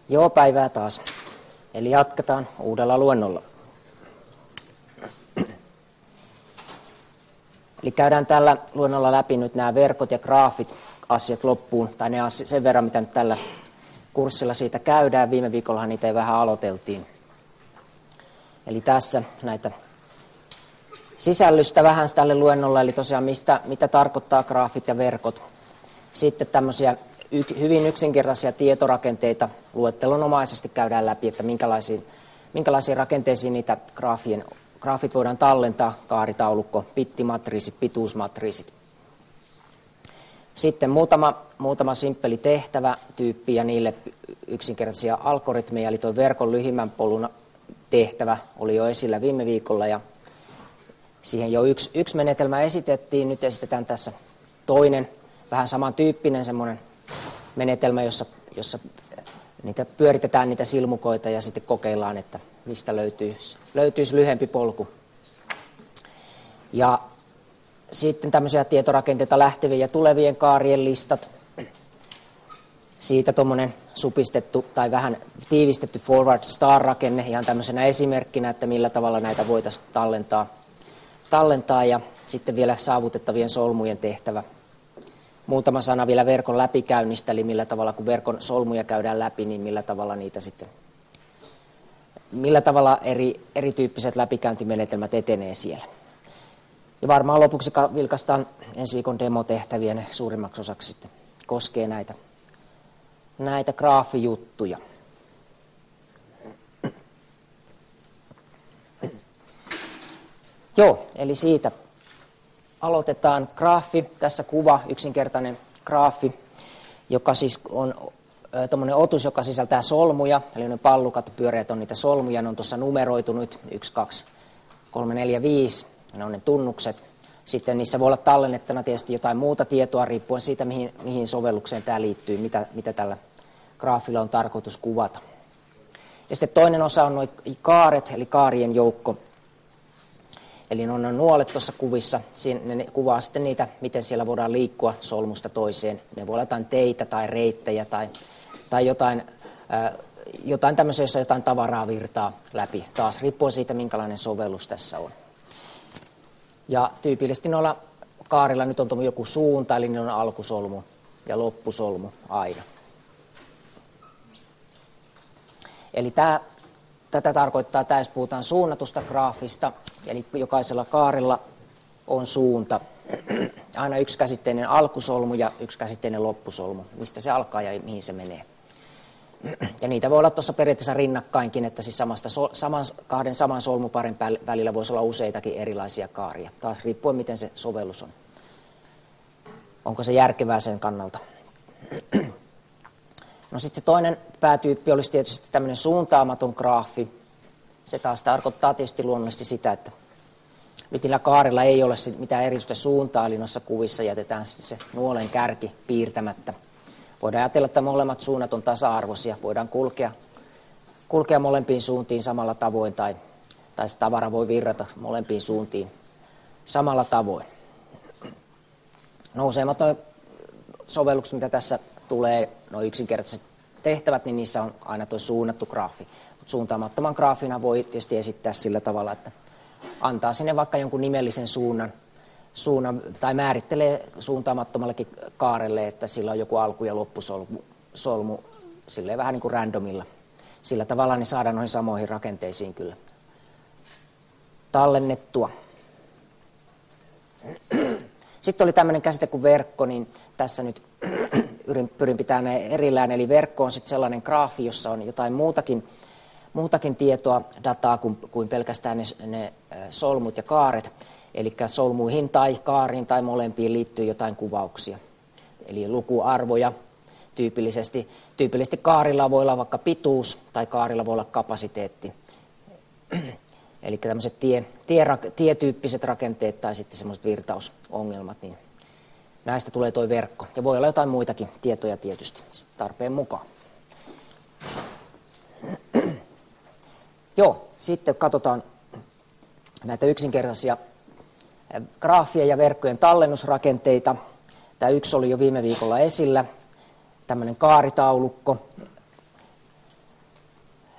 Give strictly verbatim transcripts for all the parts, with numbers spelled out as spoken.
Joo, päivää taas. Eli jatketaan uudella luennolla. Eli käydään tällä luennolla läpi nyt nämä verkot ja graafit asiat loppuun, tai ne asiat, sen verran, mitä nyt tällä kurssilla siitä käydään. Viime viikollahan niitä ei vähän aloiteltiin. Eli tässä näitä sisällystä vähän tälle luennolle, eli tosiaan mistä, mitä tarkoittaa graafit ja verkot. Sitten tämmöisiä y- hyvin yksinkertaisia tietorakenteita luettelonomaisesti käydään läpi, että minkälaisiin, minkälaisiin rakenteisiin niitä graafien, graafit voidaan tallentaa, kaaritaulukko, bittimatriisit, pituusmatriisit. Sitten muutama, muutama simppeli tehtävätyyppi ja niille yksinkertaisia algoritmeja, eli tuo verkon lyhimmän polun tehtävä oli jo esillä viime viikolla ja siihen jo yksi, yksi menetelmä esitettiin, nyt esitetään tässä toinen, vähän samantyyppinen semmoinen menetelmä, jossa, jossa niitä pyöritetään niitä silmukoita ja sitten kokeillaan, että mistä löytyisi, löytyisi lyhyempi polku. Ja sitten tämmöisiä tietorakenteita lähtevien ja tulevien kaarien listat. Siitä tuommoinen supistettu tai vähän tiivistetty forward star-rakenne ihan tämmöisenä esimerkkinä, että millä tavalla näitä voitaisiin tallentaa. tallentaa ja sitten vielä saavutettavien solmujen tehtävä. Muutama sana vielä verkon läpikäynnistä, eli millä tavalla kun verkon solmuja käydään läpi, niin millä tavalla niitä sitten, millä tavalla eri, erityyppiset läpikäyntimenetelmät etenee siellä. Ja varmaan lopuksi vilkaistaan ensi viikon demotehtäviä, ne suurimmaksi osaksi sitten koskee näitä, näitä graafijuttuja. Joo, eli siitä aloitetaan graafi, tässä kuva, yksinkertainen graafi, joka siis on tuommoinen otus, joka sisältää solmuja, eli ne pallukat, pyöreät on niitä solmuja, ne on tuossa numeroitu nyt, yksi, kaksi, kolme, neljä, viisi, ne on ne tunnukset. Sitten niissä voi olla tallennettuna tietysti jotain muuta tietoa, riippuen siitä, mihin, mihin sovellukseen tämä liittyy, mitä, mitä tällä graafilla on tarkoitus kuvata. Ja sitten toinen osa on nuo kaaret, eli kaarien joukko. Eli ne on ne nuolet tuossa kuvissa, ne kuvaa sitten niitä, miten siellä voidaan liikkua solmusta toiseen. Ne voi olla jotain teitä tai reittejä tai, tai jotain, äh, jotain tämmöisiä, jossa jotain tavaraa virtaa läpi. Taas riippuen siitä, minkälainen sovellus tässä on. Ja tyypillisesti noilla kaarilla nyt on joku suunta, eli ne on alkusolmu ja loppusolmu aina. Eli tämä... Tätä tarkoittaa, että jos puhutaan suunnatusta graafista, eli jokaisella kaarella on suunta. Aina yksi käsitteinen alkusolmu ja yksi käsitteinen loppusolmu, mistä se alkaa ja mihin se menee. Ja niitä voi olla tuossa periaatteessa rinnakkainkin, että siis samasta, saman, kahden saman solmuparin välillä voisi olla useitakin erilaisia kaaria. Taas riippuen, miten se sovellus on. Onko se järkevää sen kannalta? No sitten se toinen päätyyppi olisi tietysti tämmöinen suuntaamaton graafi. Se taas tarkoittaa tietysti luonnollisesti sitä, että nyt niillä kaarilla ei ole mitään erityistä suuntaa, eli noissa kuvissa jätetään sitten se nuolen kärki piirtämättä. Voidaan ajatella, että molemmat suunnat on tasa-arvoisia. Voidaan kulkea, kulkea molempiin suuntiin samalla tavoin, tai, tai se tavara voi virrata molempiin suuntiin samalla tavoin. No useimmat nuo sovellukset, mitä tässä tulee, nuo yksinkertaiset tehtävät, niin niissä on aina tuo suunnattu graafi. Mutta suuntaamattoman graafina voi tietysti esittää sillä tavalla, että antaa sinne vaikka jonkun nimellisen suunnan, suunnan tai määrittelee suuntaamattomallekin kaarelle, että sillä on joku alku- ja loppusolmu solmu, silleen vähän niin kuin randomilla. Sillä tavalla niin saadaan noihin samoihin rakenteisiin kyllä tallennettua. Sitten oli tämmöinen käsite kuin verkko, niin tässä nyt pyrin pitämään ne erillään. Eli verkko on sitten sellainen graafi, jossa on jotain muutakin, muutakin tietoa, dataa kuin, kuin pelkästään ne, ne solmut ja kaaret. Eli solmuihin tai kaariin tai molempiin liittyy jotain kuvauksia. Eli lukuarvoja tyypillisesti. Tyypillisesti kaarilla voi olla vaikka pituus tai kaarilla voi olla kapasiteetti. Eli tämmöiset tie, tie, tietyyppiset rakenteet tai sitten semmoiset virtausongelmat, niin näistä tulee tuo verkko. Ja voi olla jotain muitakin tietoja tietysti tarpeen mukaan. Joo, sitten katsotaan näitä yksinkertaisia graafien ja verkkojen tallennusrakenteita. Tämä yksi oli jo viime viikolla esillä, tämmöinen kaaritaulukko.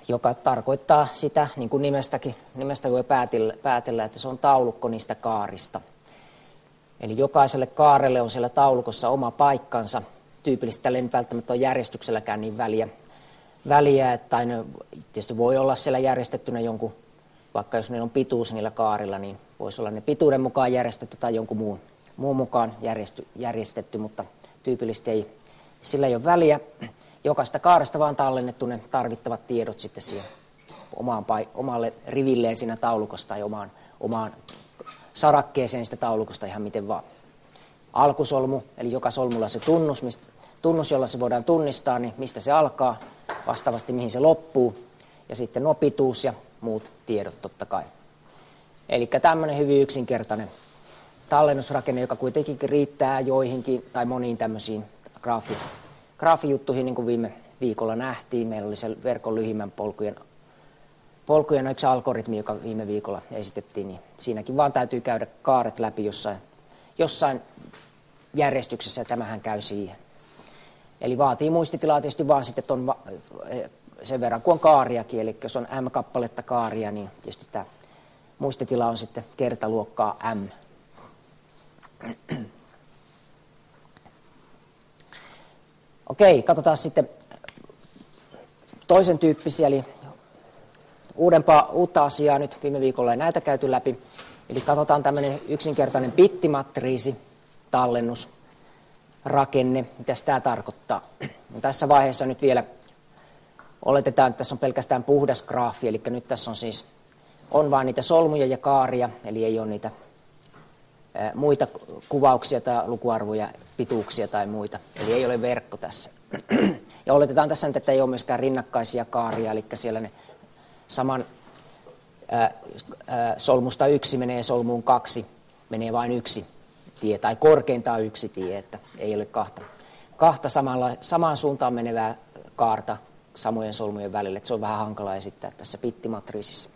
joka tarkoittaa sitä, niin kuin nimestäkin, nimestä voi päätellä, päätellä, että se on taulukko niistä kaarista. Eli jokaiselle kaarelle on siellä taulukossa oma paikkansa. Tyypillisesti tälle ei nyt välttämättä ole järjestykselläkään niin väliä, väliä että ne tietysti voi olla siellä järjestettynä jonkun, vaikka jos niillä on pituus niillä kaarilla, niin voisi olla ne pituuden mukaan järjestetty tai jonkun muun, muun mukaan järjesty, järjestetty, mutta tyypillisesti ei, sillä ei ole väliä. Jokaista kaaresta vaan tallennettu ne tarvittavat tiedot sitten siihen omaan, omalle rivilleen siinä taulukosta tai omaan, omaan sarakkeeseen sitä taulukosta ihan miten vaan. Alkusolmu, eli joka solmulla se tunnus, mistä, tunnus, jolla se voidaan tunnistaa, niin mistä se alkaa, vastaavasti mihin se loppuu, ja sitten nuo pituus ja muut tiedot totta kai. Eli tämmöinen hyvin yksinkertainen tallennusrakenne, joka kuitenkin riittää joihinkin tai moniin tämmöisiin graafi, graafijuttuihin, niin kuin viime viikolla nähtiin. Meillä oli se verkon lyhimmän polkujen, polkujen yksi algoritmi, joka viime viikolla esitettiin, niin siinäkin vaan täytyy käydä kaaret läpi jossain, jossain järjestyksessä, ja tämähän käy siihen. Eli vaatii muistitilaa tietysti vaan sitten ton, sen verran, kun on kaariakin, eli jos on M-kappaletta kaaria, niin tietysti tämä muistitila on sitten kertaluokkaa M. Okei, katsotaan sitten toisen tyyppisiä, eli uudempaa, uutta asiaa nyt viime viikolla ei näitä käyty läpi. Eli katsotaan tämmöinen yksinkertainen bittimatriisi, tallennusrakenne, mitä tämä tarkoittaa. No, tässä vaiheessa nyt vielä oletetaan, että tässä on pelkästään puhdas graafi, eli nyt tässä on siis on vain niitä solmuja ja kaaria, eli ei ole niitä ää, muita kuvauksia tai lukuarvoja, pituuksia tai muita, eli ei ole verkko tässä. Ja oletetaan tässä nyt, että ei ole myöskään rinnakkaisia kaaria, eli siellä ne saman ää, ää, solmusta yksi menee solmuun kaksi, menee vain yksi tie, tai korkeintaan yksi tie, että ei ole kahta, kahta samalla, samaan suuntaan menevää kaarta samojen solmujen välillä, että se on vähän hankala esittää tässä bittimatriisissa.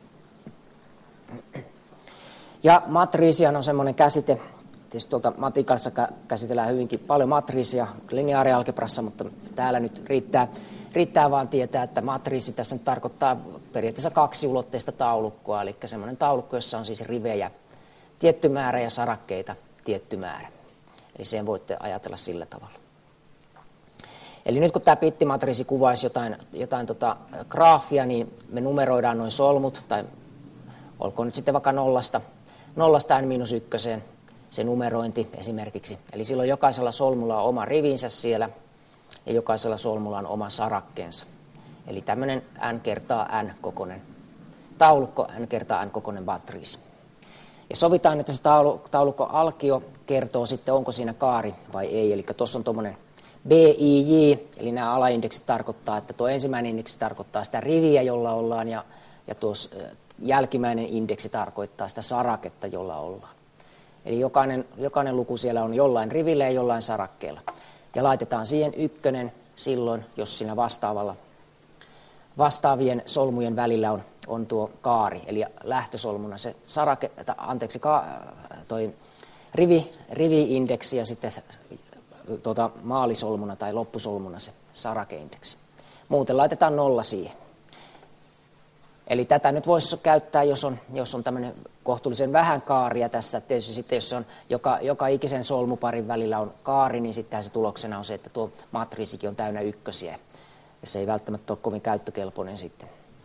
Ja matriisihan on semmoinen käsite, tietysti tuolta matikassa käsitellään hyvinkin paljon matriisia lineaarialgebrassa, mutta täällä nyt riittää, riittää vaan tietää, että matriisi tässä nyt tarkoittaa periaatteessa kaksiulotteista taulukkoa, eli semmoinen taulukko, jossa on siis rivejä tietty määrä ja sarakkeita tietty määrä. Eli sen voitte ajatella sillä tavalla. Eli nyt kun tämä bittimatriisi kuvaisi jotain, jotain tota graafia, niin me numeroidaan noin solmut, tai olkoon nyt sitten vaikka nollasta, nollasta n miinus ykköseen se numerointi esimerkiksi. Eli silloin jokaisella solmulla on oma rivinsä siellä, ja jokaisella solmulla on oma sarakkeensa. Eli tämmöinen n kertaa n kokoinen taulukko, n kertaa n kokoinen matriisi. Ja sovitaan, että se taulukko alkio kertoo sitten, onko siinä kaari vai ei. Eli tuossa on tuommoinen B I J, eli nämä alaindeksit tarkoittaa, että tuo ensimmäinen indeksi tarkoittaa sitä riviä, jolla ollaan, ja, ja tuo jälkimmäinen indeksi tarkoittaa sitä saraketta, jolla ollaan. Eli jokainen, jokainen luku siellä on jollain rivillä ja jollain sarakkeella. Ja laitetaan siihen ykkönen silloin, jos siinä vastaavalla, vastaavien solmujen välillä on, on tuo kaari, eli lähtösolmuna se sarake, anteeksi, ka, toi rivi, rivi-indeksi ja sitten tuota, maalisolmuna tai loppusolmuna se sarakeindeksi. Muuten laitetaan nolla siihen. Eli tätä nyt voisi käyttää, jos on, jos on tämmöinen kohtuullisen vähän kaaria tässä. Tietysti sitten, jos on joka, joka ikisen solmuparin välillä on kaari, niin sitten se tuloksena on se, että tuo matriisikin on täynnä ykkösiä. Ja se ei välttämättä ole kovin käyttökelpoinen sitten.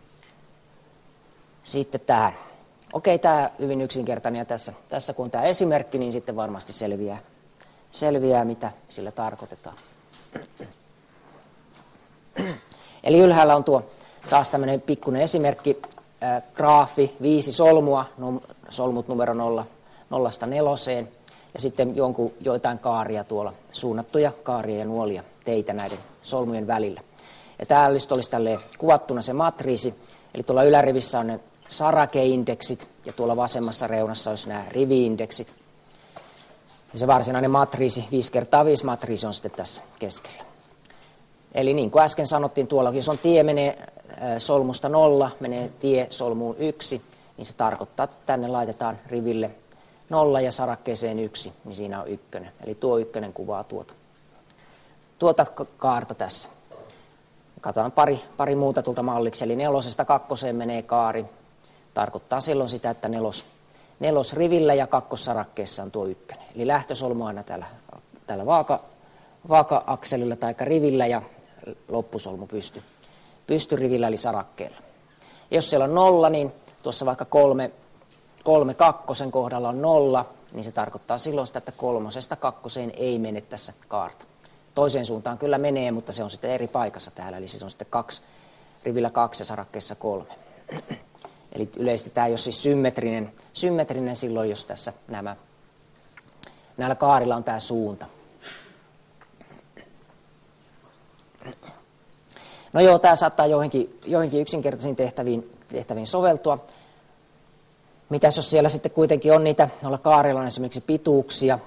Sitten tähän. Okei, tämä hyvin yksinkertainen. Ja tässä, tässä kun on tämä esimerkki, niin sitten varmasti selviää, selviää mitä sillä tarkoitetaan. Eli ylhäällä on tuo taas tämmöinen pikkuinen esimerkki, äh, graafi, viisi solmua, num, solmut numero nolla, nollasta neloseen, ja sitten jonkun, joitain kaaria tuolla, suunnattuja kaaria ja nuolia teitä näiden solmujen välillä. Ja täällä olisi tälleen kuvattuna se matriisi, eli tuolla ylärivissä on ne sarakeindeksit, ja tuolla vasemmassa reunassa olisi nämä riviindeksit. Ja se varsinainen matriisi, viisi kertaa viisi matriisi on sitten tässä keskellä. Eli niin kuin äsken sanottiin tuolla, jos on tie menee solmusta nolla, menee tie solmuun yksi, niin se tarkoittaa, että tänne laitetaan riville nolla ja sarakkeeseen yksi, niin siinä on ykkönen. Eli tuo ykkönen kuvaa tuota, tuota kaarta tässä. Katsotaan pari, pari muuta tuolta malliksi, eli nelosesta kakkoseen menee kaari. Tarkoittaa silloin sitä, että nelos, nelosrivillä ja kakkossarakkeessa on tuo ykkönen. Eli lähtösolmu aina täällä, täällä vaaka, vaaka-akselilla tai rivillä ja loppusolmu pysty, pystyrivillä eli sarakkeella. Jos siellä on nolla, niin tuossa vaikka kolme, kolme kakkosen kohdalla on nolla, niin se tarkoittaa silloin sitä, että kolmosesta kakkoseen ei mene tässä kaarta. Toiseen suuntaan kyllä menee, mutta se on sitten eri paikassa täällä, eli se on sitten kaksi, rivillä kaksi ja sarakkeessa kolme. Eli yleisesti tämä ei ole siis symmetrinen, symmetrinen silloin, jos tässä nämä, näillä kaarilla on tämä suunta. No joo, tämä saattaa joihinkin, joihinkin yksinkertaisiin tehtäviin, tehtäviin soveltua. Mitäs jos siellä sitten kuitenkin on niitä, noilla kaarilla on esimerkiksi pituuksia,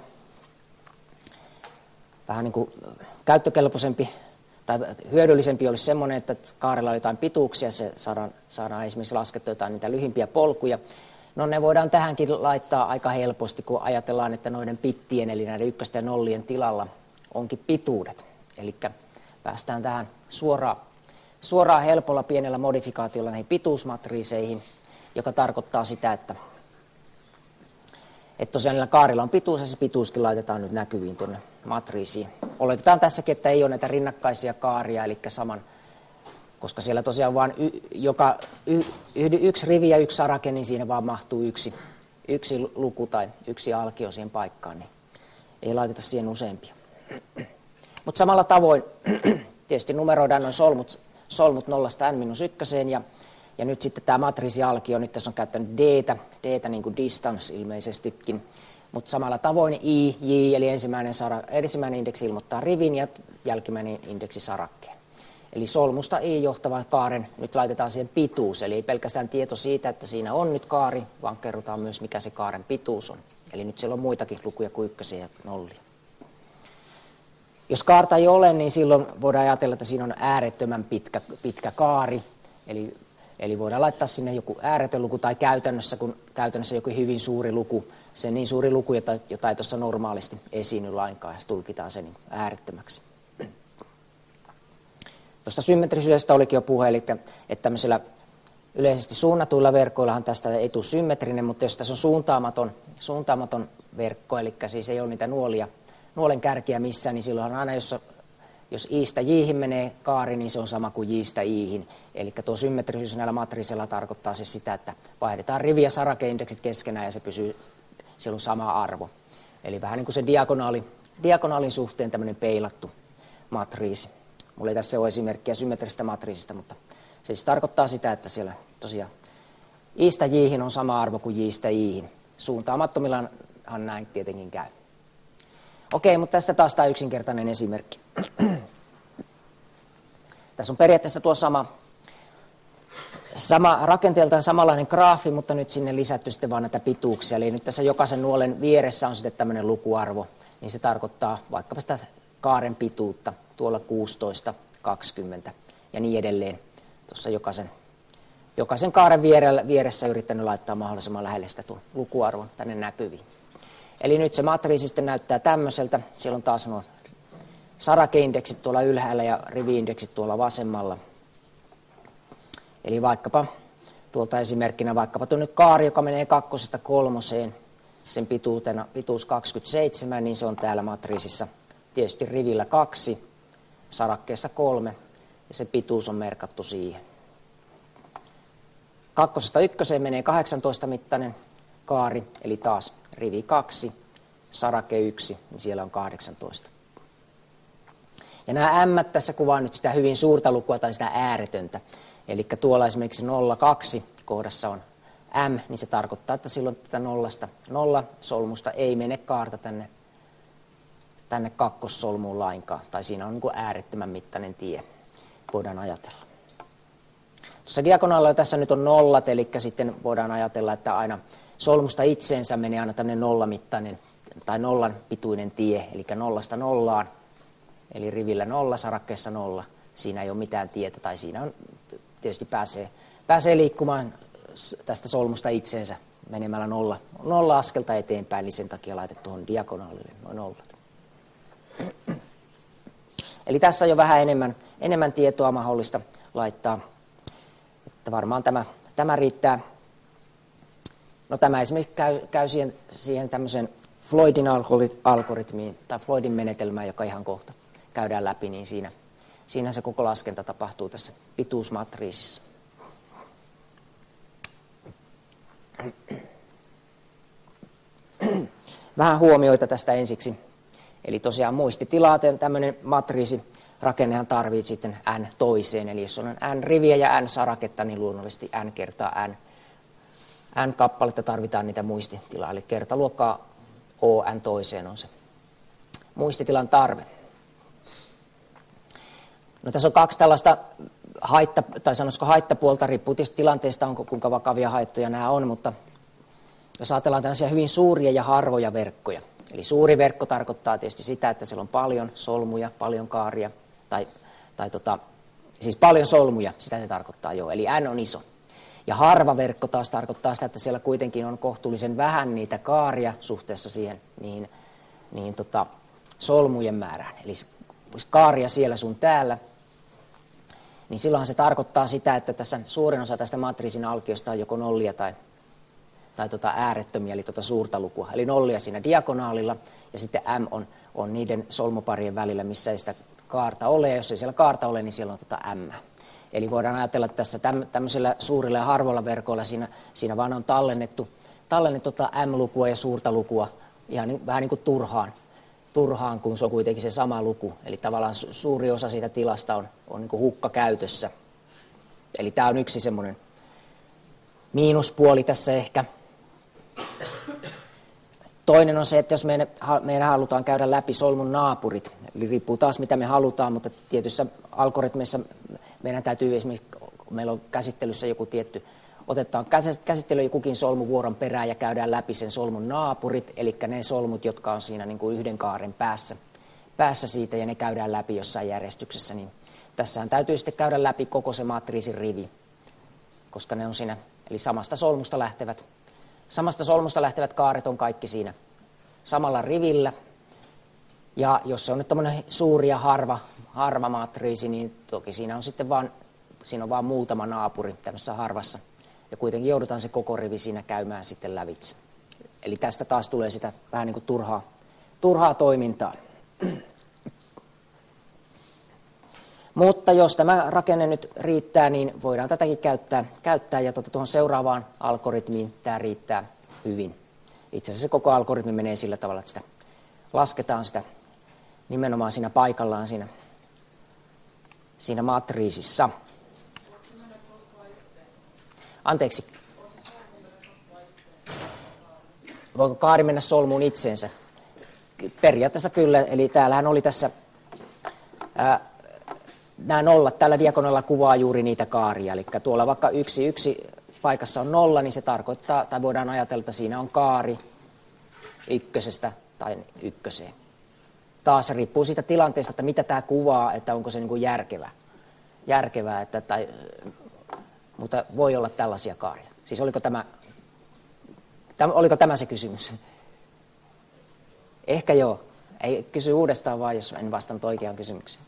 vähän niin kuin käyttökelpoisempi tai hyödyllisempi olisi semmoinen, että kaarella on jotain pituuksia, se saadaan, saadaan esimerkiksi laskettua jotain niitä lyhimpiä polkuja. No ne voidaan tähänkin laittaa aika helposti, kun ajatellaan, että noiden pittien, eli näiden ykkösten ja nollien tilalla onkin pituudet. Eli päästään tähän suoraan, suoraan helpolla pienellä modifikaatiolla näihin pituusmatriiseihin, joka tarkoittaa sitä, että, että tosiaan niillä kaarilla on pituus ja se pituuskin laitetaan nyt näkyviin tuonne matriisiin. Oletetaan tässäkin, että ei ole näitä rinnakkaisia kaaria, eli saman, koska siellä tosiaan vaan y, joka, y, y, yksi rivi ja yksi sarake, niin siinä vaan mahtuu yksi, yksi luku tai yksi alkio siihen paikkaan, niin ei laiteta siihen useampia. Mutta samalla tavoin tietysti numeroidaan noin solmut, solmut nollasta n minus ykköseen ja Ja nyt sitten tämä matriisialkio, nyt tässä on käyttänyt d-tä, d-tä niin kuin distance ilmeisestikin, mutta samalla tavoin i, j, eli ensimmäinen, sara, ensimmäinen indeksi ilmoittaa rivin ja jälkimmäinen indeksi sarakkeen. Eli solmusta i johtavan kaaren nyt laitetaan siihen pituus, eli ei pelkästään tieto siitä, että siinä on nyt kaari, vaan kerrotaan myös mikä se kaaren pituus on. Eli nyt siellä on muitakin lukuja kuin ykkösiä ja nollia. Jos kaarta ei ole, niin silloin voidaan ajatella, että siinä on äärettömän pitkä, pitkä kaari, eli Eli voidaan laittaa sinne joku ääretön luku tai käytännössä, kun käytännössä joku hyvin suuri luku, se niin suuri luku, jota, jota ei tuossa normaalisti esiinny lainkaan, ja tulkitaan se niin äärettömäksi. Tuosta symmetrisyydestä olikin jo puhe, eli että, että tämmöisillä yleisesti suunnatuilla verkoillahan tästä ei tule symmetrinen, mutta jos tässä on suuntaamaton, suuntaamaton verkko, eli siis ei ole niitä nuolia, nuolen kärkiä missään, niin silloin aina, jos Jos i-stä j-hin menee kaari, niin se on sama kuin j-stä i-hin. Eli tuo symmetrisyys näillä matriiseilla tarkoittaa siis sitä, että vaihdetaan rivi- ja sarakeindeksit keskenään ja se pysyy silloin sama arvo. Eli vähän niin kuin se diagonaali, diagonaalin suhteen tämmöinen peilattu matriisi. Mulla ei tässä ole esimerkkiä symmetristä matriisista, mutta se siis tarkoittaa sitä, että siellä tosiaan i-stä j-hin on sama arvo kuin j-stä i-hin. Suuntaamattomillahan näin tietenkin käy. Okei, mutta tästä taas tämä yksinkertainen esimerkki. Tässä on periaatteessa tuo sama, sama rakenteeltaan samanlainen graafi, mutta nyt sinne lisätty sitten vaan näitä pituuksia. Eli nyt tässä jokaisen nuolen vieressä on sitten tämmöinen lukuarvo, niin se tarkoittaa vaikkapa sitä kaaren pituutta, tuolla kuusitoista, kaksikymmentä ja niin edelleen. Tuossa jokaisen, jokaisen kaaren vierellä, vieressä yrittänyt laittaa mahdollisimman lähelle sitä tuon lukuarvon tänne näkyviin. Eli nyt se matriisi sitten näyttää tämmöiseltä. Siellä on taas nuo sarakeindeksit tuolla ylhäällä ja riviindeksit tuolla vasemmalla. Eli vaikkapa tuolta esimerkkinä vaikkapa tuonne kaari, joka menee kakkosesta kolmoseen, sen pituutena, pituus kaksikymmentäseitsemän, niin se on täällä matriisissa tietysti rivillä kaksi, sarakkeessa kolme ja se pituus on merkattu siihen. Kakkosesta ykköseen menee kahdeksantoista mittainen kaari, eli taas rivi kaksi, sarake yksi, niin siellä on kahdeksantoista. Ja nämä m tässä kuvaa nyt sitä hyvin suurta lukua tai sitä ääretöntä. Eli tuolla esimerkiksi nolla kaksi kohdassa on m, niin se tarkoittaa, että silloin tätä nollasta, nolla solmusta ei mene kaarta tänne, tänne kakkossolmuun lainkaan. Tai siinä on niin kuin äärettömän mittainen tie, voidaan ajatella. Tuossa diagonaalilla tässä nyt on nollat, eli sitten voidaan ajatella, että aina solmusta itseensä menee aina tämmöinen nollamittainen tai nollan pituinen tie, eli nollasta nollaan, eli rivillä nolla, sarakkeessa nolla. Siinä ei ole mitään tietä, tai siinä on, tietysti pääsee, pääsee liikkumaan tästä solmusta itseensä menemällä nolla, nolla askelta eteenpäin, niin sen takia laitettu tuohon diagonaalille noin nollat. Eli tässä on jo vähän enemmän, enemmän tietoa mahdollista laittaa, että varmaan tämä, tämä riittää. No tämä esimerkiksi käy, käy siihen, siihen tämmöisen Floydin algoritmiin tai Floydin menetelmään, joka ihan kohta käydään läpi, niin siinä, siinä se koko laskenta tapahtuu tässä pituusmatriisissa. Vähän huomioita tästä ensiksi. Eli tosiaan muistitila, tämmöinen matriisirakennehan tarvitsee sitten n toiseen. Eli jos on n riviä ja n saraketta, niin luonnollisesti n kertaa n. n kappaletta tarvitaan niitä muistitilaa. Eli kertaluokkaa O n toiseen on se muistitilan tarve. No tässä on kaksi tällaista haitta, tai sanoisiko haittapuolta, riippuu tietysti tilanteesta, onko, kuinka vakavia haittoja nämä on, mutta jos ajatellaan tällaisia hyvin suuria ja harvoja verkkoja, eli suuri verkko tarkoittaa tietysti sitä, että siellä on paljon solmuja, paljon kaaria, tai, tai tota, siis paljon solmuja, sitä se tarkoittaa jo, eli n on iso. Ja harva verkko taas tarkoittaa sitä, että siellä kuitenkin on kohtuullisen vähän niitä kaaria suhteessa siihen niihin, niihin tota, solmujen määrään. Eli olisi kaaria siellä sun täällä, niin silloinhan se tarkoittaa sitä, että tässä suurin osa tästä matriisin alkiosta on joko nollia tai, tai tota äärettömiä, eli tota suurta lukua. Eli nollia siinä diagonaalilla, ja sitten m on, on niiden solmuparien välillä, missä ei sitä kaarta ole, ja jos ei siellä kaarta ole, niin siellä on tota m. Eli voidaan ajatella, että tässä tämmöisellä suurilla ja harvoilla verkoilla siinä, siinä vaan on tallennettu, tallennettu tota m-lukua ja suurta lukua ihan niin, vähän niin kuin turhaan, turhaan, kun se on kuitenkin se sama luku. Eli tavallaan su- suuri osa siitä tilasta on, on niin kuin hukka käytössä. Eli tämä on yksi semmoinen miinuspuoli tässä ehkä. Toinen on se, että jos meidän, meidän halutaan käydä läpi solmun naapurit, eli riippuu taas mitä me halutaan, mutta tietyissä algoritmeissa meidän täytyy esimerkiksi, meillä on käsittelyssä joku tietty, otetaan käsittelyyn kukin solmu vuoron perään ja käydään läpi sen solmun naapurit, eli ne solmut, jotka on siinä niin kuin yhden kaaren päässä, päässä siitä, ja ne käydään läpi jossain järjestyksessä, niin tässähän täytyy sitten käydä läpi koko se matriisin rivi, koska ne on siinä, eli samasta solmusta lähtevät, samasta solmusta lähtevät kaaret on kaikki siinä samalla rivillä. Ja jos se on nyt tämmöinen suuri ja harva, harva matriisi, niin toki siinä on sitten vaan, siinä on vaan muutama naapuri tämmöisessä harvassa. Ja kuitenkin joudutaan se koko rivi siinä käymään sitten lävitse. Eli tästä taas tulee sitä vähän niin kuin turhaa, turhaa toimintaa. Mutta jos tämä rakenne nyt riittää, niin voidaan tätäkin käyttää, käyttää ja tuota, tuohon seuraavaan algoritmiin tämä riittää hyvin. Itse asiassa se koko algoritmi menee sillä tavalla, että sitä lasketaan sitä nimenomaan siinä paikallaan siinä, siinä matriisissa. Anteeksi. Voiko kaari mennä solmuun itseensä? Periaatteessa kyllä, eli täällähän oli tässä, ää, nämä nollat tällä diagonalla kuvaa juuri niitä kaaria, eli tuolla vaikka yksi, yksi paikassa on nolla, niin se tarkoittaa, tai voidaan ajatella, että siinä on kaari ykkösestä tai ykköseen. Taas riippuu siitä tilanteesta, että mitä tämä kuvaa, että onko se niin kuin järkevää, järkevää että, tai, mutta voi olla tällaisia kaaria. Siis oliko tämä, tämä, oliko tämä se kysymys? Ehkä joo. Ei kysy uudestaan vaan, jos en vastannut oikeaan kysymykseen.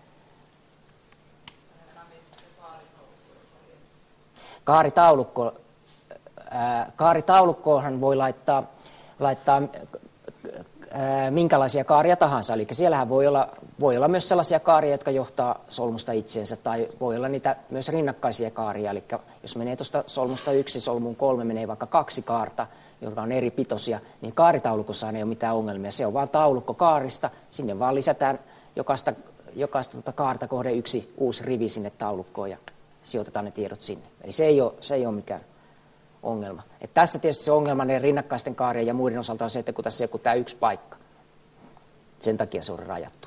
Kaaritaulukko, ää, kaaritaulukkoonhan voi laittaa, laittaa ää, minkälaisia kaaria tahansa. Eli siellähän voi olla, voi olla myös sellaisia kaaria, jotka johtaa solmusta itseensä, tai voi olla niitä myös rinnakkaisia kaaria. Eli jos menee tuosta solmusta yksi, solmuun kolme menee vaikka kaksi kaarta, jotka on eri pitoisia, niin kaaritaulukossahan ei ole mitään ongelmia. Se on vaan taulukko kaarista, sinne vaan lisätään jokaista, jokaista tuota kaarta kohden yksi uusi rivi sinne taulukkoon ja sijoitetaan ne tiedot sinne. Eli se ei ole, se ei ole mikään ongelma. Et tässä tietysti se ongelma ne rinnakkaisten kaarien ja muiden osalta on se, että kun tässä on joku tämä yksi paikka, sen takia se on rajattu.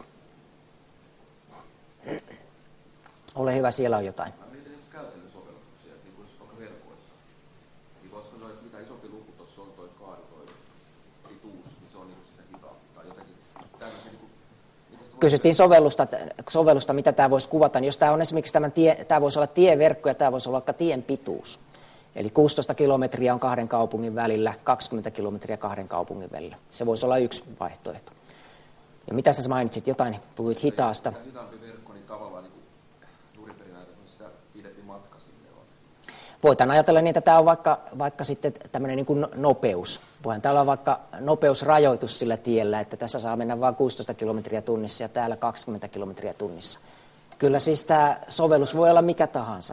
Ole hyvä, siellä on jotain. Kysyttiin sovellusta, sovellusta, mitä tämä voisi kuvata. Niin jos tämä on esimerkiksi tämän tie, tämä voisi olla tieverkko ja tämä voisi olla vaikka tien pituus. Eli kuusitoista kilometriä on kahden kaupungin välillä, kaksikymmentä kilometriä kahden kaupungin välillä. Se voisi olla yksi vaihtoehto. Ja mitä sä mainitsit? Jotain, puhuit hitaasta. Mitä hitaampi verkko, niin tavallaan niin juuri perin ajatellen sitä pidempi matka sinne on. Voidaan ajatella niin, että tämä on vaikka, vaikka sitten tämmöinen niin kuin nopeus. Voidaan täällä olla vaikka nopeusrajoitus sillä tiellä, että tässä saa mennä vain kuusitoista kilometriä tunnissa ja täällä kaksikymmentä kilometriä tunnissa. Kyllä siis tämä sovellus voi olla mikä tahansa.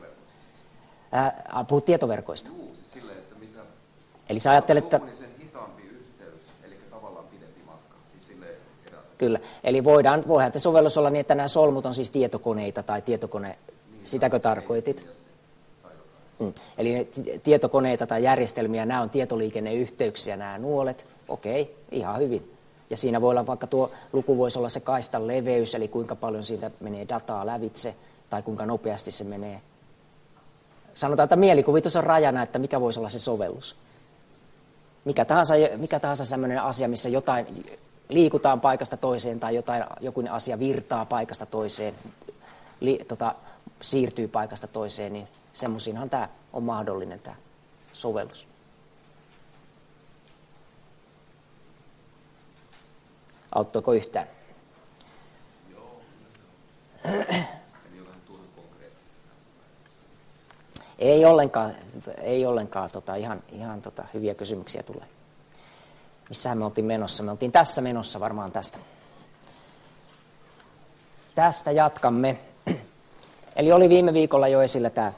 Ää, puhut tietoverkoista. Juu, siis silleen, että mitä... Eli sä ajattelet, että... Sen hitaampi yhteys, eli tavallaan pidempi matka. Siis silleen, erä... Kyllä, eli voidaan, voihan tämä sovellus olla niin, että nämä solmut on siis tietokoneita tai tietokone... Niin, sitäkö tarkoitit? Mm. Eli ne tietokoneita tai järjestelmiä, nämä on tietoliikenneyhteyksiä, nämä nuolet. Okei, ihan hyvin. Ja siinä voi olla vaikka tuo luku voisi olla se kaistan leveys, eli kuinka paljon siitä menee dataa lävitse, tai kuinka nopeasti se menee. Sanotaan, että mielikuvitus on rajana, että mikä voisi olla se sovellus. Mikä tahansa, mikä tahansa sellainen asia, missä jotain liikutaan paikasta toiseen, tai jotain, joku asia virtaa paikasta toiseen, li, tota, siirtyy paikasta toiseen, niin semmoisiinhan tämä on mahdollinen tämä sovellus. Auttoiko yhtään? Joo. Ei ollenkaan, ei ollenkaan tota, ihan, ihan tota, hyviä kysymyksiä tulee. Missähän me oltiin menossa? Me oltiin tässä menossa varmaan tästä. Tästä jatkamme. Eli oli viime viikolla jo esillä tämä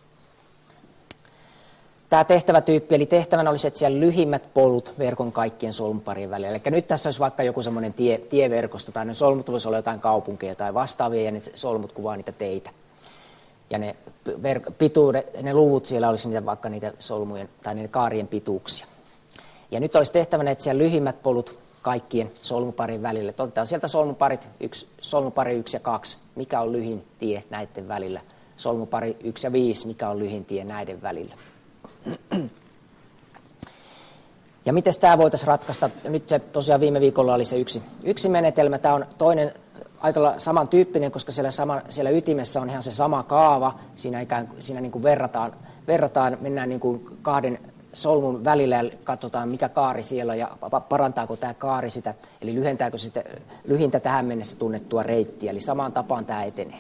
Tämä tehtävätyyppi, eli tehtävänä olisi etsiä lyhimmät polut verkon kaikkien solmuparien välillä. Eli nyt tässä olisi vaikka joku semmoinen tie, tieverkosto, tai ne solmut voisi olla jotain kaupunkeja tai vastaavia, ja ne solmut kuvaa niitä teitä. Ja ne, ver- pituudet, ne luvut siellä olisi niitä, vaikka niitä solmujen tai niiden kaarien pituuksia. Ja nyt olisi tehtävänä etsiä lyhimmät polut kaikkien solmuparien välillä. Otetaan sieltä solmuparit, yksi, solmupari yksi ja kaksi, mikä on lyhin tie näiden välillä. Solmupari yksi ja viisi, mikä on lyhin tie näiden välillä. Ja miten tämä voitaisiin ratkaista? Nyt se tosiaan viime viikolla oli se yksi, yksi menetelmä. Tämä on toinen aika samantyyppinen, koska siellä, sama, siellä ytimessä on ihan se sama kaava. Siinä, ikään, siinä niin kuin verrataan, verrataan, mennään niin kuin kahden solmun välillä ja katsotaan, mikä kaari siellä on ja parantaako tämä kaari sitä, eli lyhentääkö sitä lyhintä tähän mennessä tunnettua reittiä. Eli samaan tapaan tämä etenee.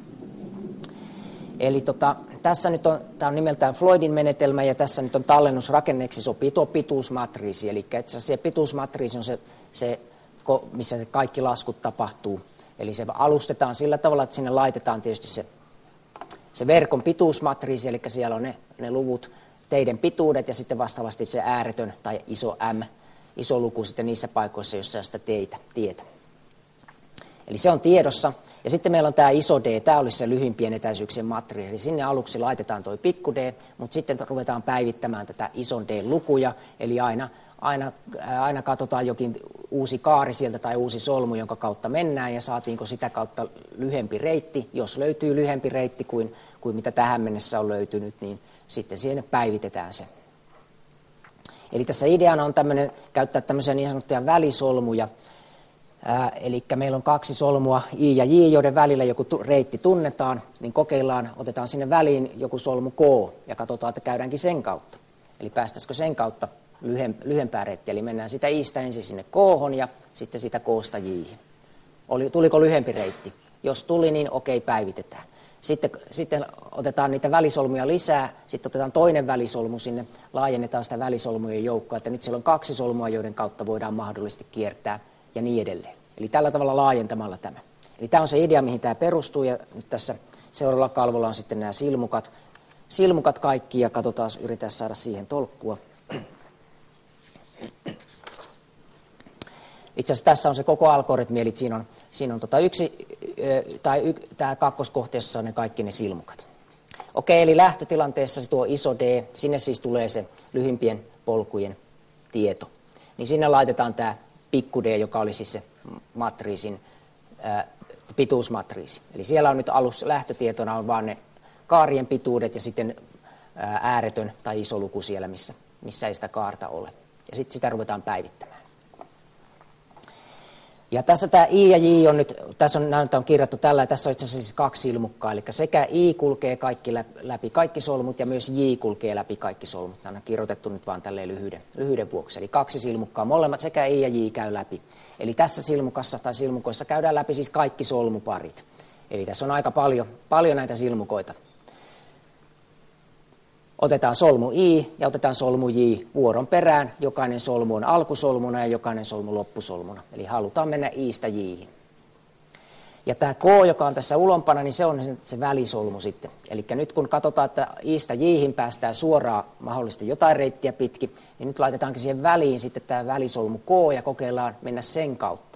Eli tota, tässä nyt on, tämä on nimeltään Floydin menetelmä, ja tässä nyt on tallennusrakenneeksi sopii tuo pituusmatriisi. Eli se pituusmatriisi on se, se, missä se kaikki laskut tapahtuu. Eli se alustetaan sillä tavalla, että sinne laitetaan tietysti se, se verkon pituusmatriisi, eli siellä on ne, ne luvut, teiden pituudet, ja sitten vastaavasti se ääretön tai iso M, iso luku sitten niissä paikoissa, joissa on sitä teitä, tietä. Eli se on tiedossa. Ja sitten meillä on tämä iso D, tämä olisi se lyhimpien etäisyyksien matriisi. Eli sinne aluksi laitetaan tuo pikku d, mutta sitten ruvetaan päivittämään tätä ison D-lukuja. Eli aina, aina, aina katsotaan jokin uusi kaari sieltä tai uusi solmu, jonka kautta mennään, ja saatiinko sitä kautta lyhempi reitti. Jos löytyy lyhempi reitti kuin, kuin mitä tähän mennessä on löytynyt, niin sitten siihen päivitetään se. Eli tässä ideana on tämmöinen, käyttää tämmöisiä niin sanottuja välisolmuja. Ää, eli meillä on kaksi solmua I ja J, joiden välillä joku tu- reitti tunnetaan, niin kokeillaan, otetaan sinne väliin joku solmu K ja katsotaan, että käydäänkin sen kautta. Eli päästäisikö sen kautta lyhem- lyhempää reittiä, eli mennään sitä I:stä ensin sinne K:hon ja sitten sitä K:sta J:hin. Oli, tuliko lyhempi reitti? Jos tuli, niin okei, päivitetään. Sitten, sitten otetaan niitä välisolmuja lisää, sitten otetaan toinen välisolmu sinne, laajennetaan sitä välisolmujen joukkoa, että nyt siellä on kaksi solmua, joiden kautta voidaan mahdollisesti kiertää, ja niin edelleen. Eli tällä tavalla laajentamalla tämä. Eli tämä on se idea, mihin tämä perustuu, ja nyt tässä seuraavalla kalvolla on sitten nämä silmukat, silmukat kaikki, ja katsotaan, yritetään saada siihen tolkkua. Itse asiassa tässä on se koko algoritmi, eli siinä on, siinä on tota yksi, tai y, tämä kakkoskohteessa on ne kaikki ne silmukat. Okei, eli lähtötilanteessa se tuo iso D, sinne siis tulee se lyhimpien polkujen tieto. Niin sinne laitetaan tämä pikku d, joka oli siis se matriisin, ää, pituusmatriisi. Eli siellä on nyt alussa lähtötietona on vaan ne kaarien pituudet ja sitten ää, ääretön tai iso luku siellä, missä, missä ei sitä kaarta ole. Ja sitten sitä ruvetaan päivittämään. Ja tässä tämä I ja J on nyt, tässä on, näitä on kirjattu tällä, ja tässä on itse asiassa siis kaksi silmukkaa, eli sekä I kulkee kaikki läpi kaikki solmut, ja myös J kulkee läpi kaikki solmut. Nämä on kirjoitettu nyt vaan tälleen lyhyyden, lyhyyden vuoksi, eli kaksi silmukkaa, molemmat sekä I ja J käy läpi. Eli tässä silmukassa tai silmukoissa käydään läpi siis kaikki solmuparit. Eli tässä on aika paljon, paljon näitä silmukoita. Otetaan solmu I ja otetaan solmu J vuoron perään. Jokainen solmu on alkusolmuna ja jokainen solmu loppusolmuna. Eli halutaan mennä I:stä J:hin. Ja tämä K, joka on tässä ulompana, niin se on se välisolmu sitten. Eli nyt kun katsotaan, että I:stä J:hin päästään suoraan mahdollisesti jotain reittiä pitkin, niin nyt laitetaankin siihen väliin sitten tämä välisolmu K ja kokeillaan mennä sen kautta.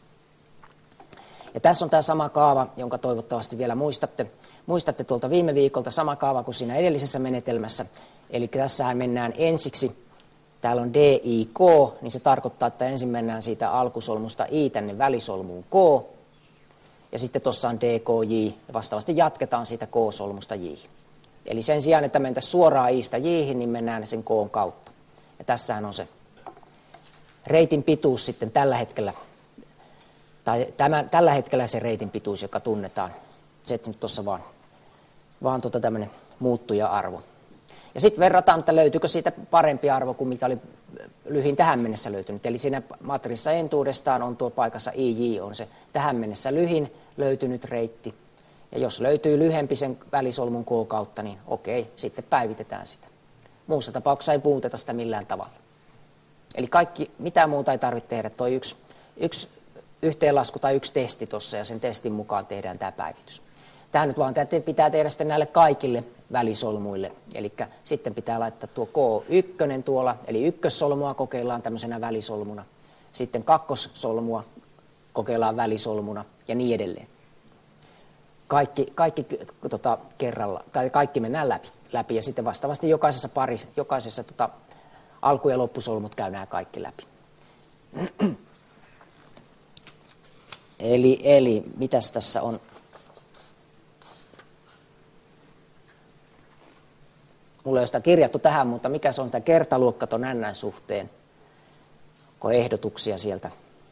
Ja tässä on tämä sama kaava, jonka toivottavasti vielä muistatte. Muistatte tuolta viime viikolta sama kaava kuin siinä edellisessä menetelmässä. Eli tässähän mennään ensiksi, täällä on D, I, K, niin se tarkoittaa, että ensin mennään siitä alkusolmusta I tänne välisolmuun K. Ja sitten tuossa on D, K, J, ja vastaavasti jatketaan siitä K-solmusta J. Eli sen sijaan, että mentäisiin suoraan I:stä J:hin, niin mennään sen K:n kautta. Ja tässähän on se reitin pituus sitten tällä hetkellä. Tai tämän, tällä hetkellä se reitin pituus, joka tunnetaan. Se nyt tuossa vaan, vaan tuota tämmöinen muuttuja-arvo. Ja sitten verrataan, että löytyykö siitä parempi arvo kuin mikä oli lyhin tähän mennessä löytynyt. Eli siinä matriissa entuudestaan on tuo paikassa I J on se tähän mennessä lyhin löytynyt reitti. Ja jos löytyy lyhempi sen välisolmun K kautta, niin okei, sitten päivitetään sitä. Muussa tapauksessa ei muuteta sitä millään tavalla. Eli kaikki, mitään muuta ei tarvitse tehdä. Tuo yksi, yksi yhteenlasku tai yksi testi tuossa ja sen testin mukaan tehdään tämä päivitys. Tämä nyt vaan pitää tehdä sitten näille kaikille välisolmuille. Eli sitten pitää laittaa tuo K yksi tuolla, eli ykkössolmua kokeillaan tämmöisenä välisolmuna. Sitten kakkossolmua kokeillaan välisolmuna ja niin edelleen. Kaikki, kaikki, tota, kerralla, tai kaikki mennään läpi, läpi ja sitten vastaavasti jokaisessa parissa, jokaisessa tota, alku- ja loppusolmut käy nämä kaikki läpi. Eli, eli mitäs tässä on? Mulla ei ole sitä kirjattu tähän, mutta mikä se on tämä kertaluokka ton N suhteen? Onko ehdotuksia sieltä?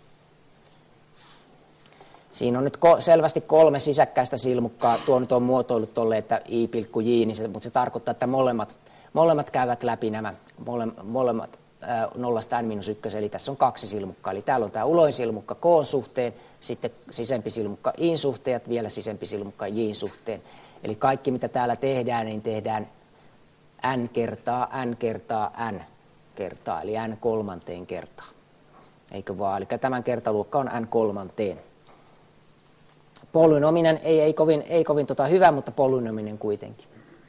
Siinä on nyt ko- selvästi kolme sisäkkäistä silmukkaa. Tuo nyt on muotoillut tolle, että I,J, niin se, mutta se tarkoittaa, että molemmat, molemmat käyvät läpi nämä mole, molemmat ää, nollasta n miinus yksi, eli tässä on kaksi silmukkaa. Eli täällä on tämä uloin silmukka K suhteen, sitten sisempi silmukka I suhteen ja vielä sisempi silmukka J suhteen. Eli kaikki mitä täällä tehdään, niin tehdään n kertaa, n kertaa, n kertaa, eli n kolmanteen kertaa. Eikö vaan? Eli tämän kertaluokka on n kolmanteen. Polynominen ei, ei kovin, ei kovin tota hyvä, mutta polynominen kuitenkin.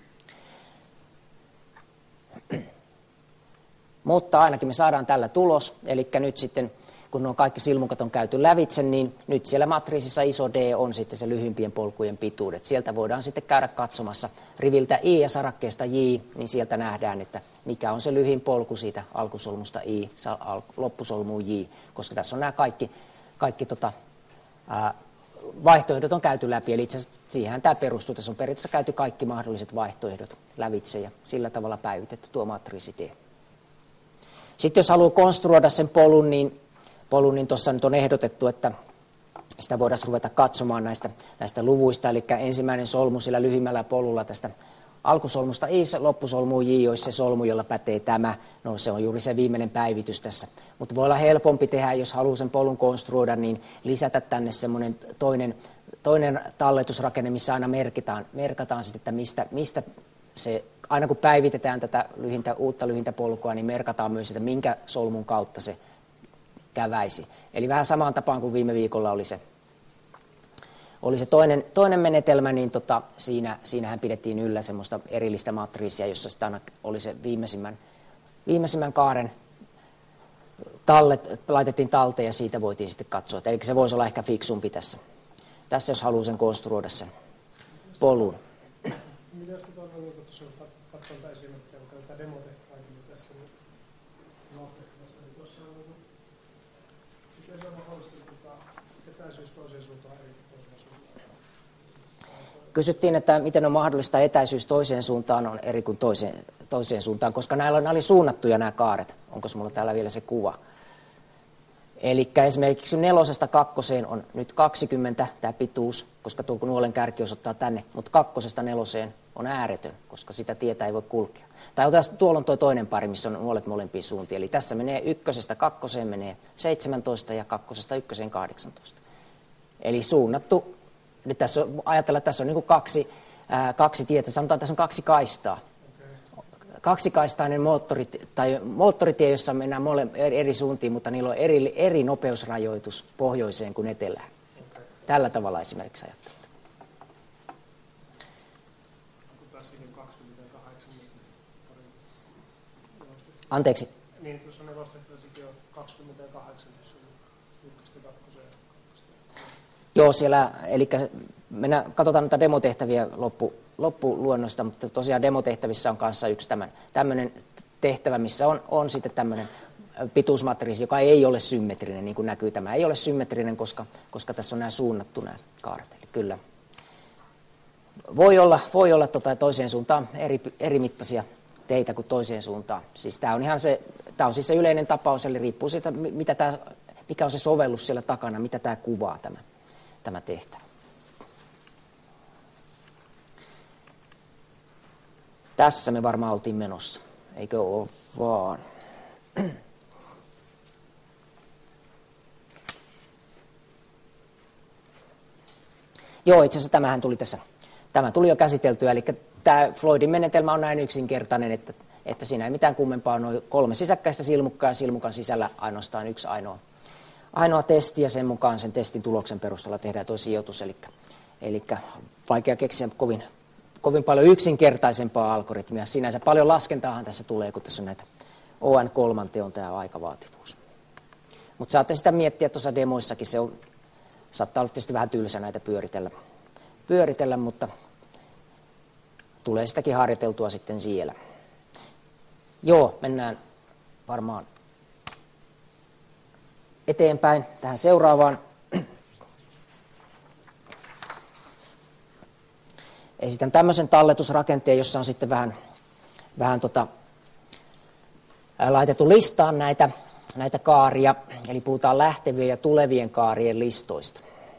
Mutta ainakin me saadaan tällä tulos, eli nyt sitten kun nuo kaikki silmukat on käyty lävitse, niin nyt siellä matriisissa iso D on sitten se lyhyimpien polkujen pituudet. Sieltä voidaan sitten käydä katsomassa riviltä I ja sarakkeesta J, niin sieltä nähdään, että mikä on se lyhin polku siitä alkusolmusta I, loppusolmuun J, koska tässä on nämä kaikki, kaikki tota, ää, vaihtoehdot on käyty läpi, eli itse asiassa siihen tämä perustuu. Tässä on periaatteessa käyty kaikki mahdolliset vaihtoehdot lävitse ja sillä tavalla päivitetty tuo matriisi D. Sitten jos haluaa konstruoida sen polun, niin, polun, niin tuossa nyt on ehdotettu, että sitä voidaan ruveta katsomaan näistä, näistä luvuista, eli ensimmäinen solmu sillä lyhimmällä polulla tästä alkusolmusta I, loppusolmuun J olisi se solmu, jolla pätee tämä. No se on juuri se viimeinen päivitys tässä. Mutta voi olla helpompi tehdä, jos haluaa sen polun konstruoida, niin lisätä tänne semmoinen toinen, toinen talletusrakenne, missä aina merkitaan, merkataan sitten, että mistä, mistä se, aina kun päivitetään tätä lyhintä, uutta lyhintä polkua, niin merkataan myös, että minkä solmun kautta se käväisi. Eli vähän samaan tapaan kuin viime viikolla oli se Oli se toinen, toinen menetelmä, niin tota, siinä, siinähän pidettiin yllä semmoista erillistä matriisia, jossa sitä aina oli se viimeisimmän, viimeisimmän kaaren tallet, laitettiin talteen ja siitä voitiin sitten katsoa. Eli se voisi olla ehkä fiksumpi tässä, tässä jos haluaa sen konstruoida sen polun. Mitä jos tuota on tuossa katsotaan tätä esimerkkiä, mutta tätä demotehtävääkin tässä nostettamassa, niin tuossa on niin miten se on mahdollista etäisyys toiseen suuntaan eri toiseen suuntaan? Kysyttiin, että miten on mahdollista etäisyys toiseen suuntaan on eri kuin toiseen, toiseen suuntaan, koska näillä on, nämä oli suunnattuja nämä kaaret. Onko minulla täällä vielä se kuva? Eli esimerkiksi nelosesta kakkoseen on nyt kaksikymmentä tämä pituus, koska tuo nuolen kärki osoittaa tänne, mutta kakkosesta neloseen on ääretön, koska sitä tietä ei voi kulkea. Tai otetaan, tuolla on tuo toinen pari, missä on nuolet molempiin suuntiin. Eli tässä menee ykkösestä kakkoseen menee seitsemäntoista ja kakkosesta ykköseen kahdeksantoista. Eli suunnattu, nyt tässä on, ajatellaan, että tässä on niin kuin kaksi, ää, kaksi tietä, sanotaan, että tässä on kaksi kaistaa. Kaksikaistainen moottori, tai moottoritie, jossa mennään mole, eri suuntiin, mutta niillä on eri, eri nopeusrajoitus pohjoiseen kuin etelään. Okay. Tällä tavalla esimerkiksi ajattelut. Onko tässäkin kaksikymmentäkahdeksan? Anteeksi? Niin, jos on nelostehtävässäkin on kaksikymmentäkahdeksan, jos on ykköstä kakkoseen. Joo, siellä, eli mennään, katsotaan näitä demotehtäviä loppu. loppuluonnosta, mutta tosiaan demotehtävissä on kanssa yksi tämän, tämmöinen tehtävä, missä on, on sitten tämmöinen pituusmatriisi, joka ei ole symmetrinen, niin kuin näkyy. Tämä ei ole symmetrinen, koska, koska tässä on nämä suunnattu nämä kaaret. Eli kyllä voi olla, voi olla tota toiseen suuntaan eri, eri mittaisia teitä kuin toiseen suuntaan. Siis tämä on ihan se, tämä on siis se yleinen tapaus, eli riippuu siitä, mitä tämä, mikä on se sovellus siellä takana, mitä tämä kuvaa tämä, tämä tehtävä. Tässä me varmaan oltiin menossa, eikö ole vaan? Joo, itse asiassa tämähän tuli tässä, tämä tuli jo käsiteltyä, eli tämä Floydin menetelmä on näin yksinkertainen, että, että siinä ei mitään kummempaa ole noin kolme sisäkkäistä silmukkaa ja silmukan sisällä ainoastaan yksi ainoa, ainoa testi ja sen mukaan sen testin tuloksen perusteella tehdään tuo sijoitus, eli, eli vaikea keksiä kovin kovin paljon yksinkertaisempaa algoritmia. Sinänsä paljon laskentaahan tässä tulee, kun tässä on näitä O N kolme on tämä aikavaativuus. Mutta saatte sitä miettiä tuossa demoissakin. Se on, saattaa olla tietysti vähän tylsä näitä pyöritellä, pyöritellä, mutta tulee sitäkin harjoiteltua sitten siellä. Joo, mennään varmaan eteenpäin tähän seuraavaan. Esitän tämmöisen talletusrakenteen, jossa on sitten vähän, vähän tota, ää, laitettu listaan näitä, näitä kaaria, eli puhutaan lähtevien ja tulevien kaarien listoista.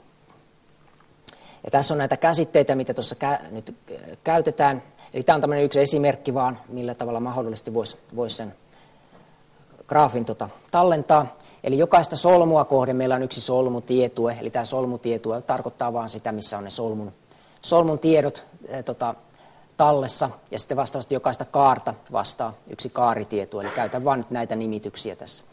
Ja tässä on näitä käsitteitä, mitä tuossa kä- nyt käytetään. Eli tämä on tämmöinen yksi esimerkki vaan, millä tavalla mahdollisesti voisi vois sen graafin tota, tallentaa. Eli jokaista solmua kohden meillä on yksi solmutietue, eli tämä solmutietue tarkoittaa vaan sitä, missä on ne solmun solmun tiedot e, tota, tallessa, ja sitten vastaavasti jokaista kaarta vastaa yksi kaaritieto, eli käytän vain nyt näitä nimityksiä tässä.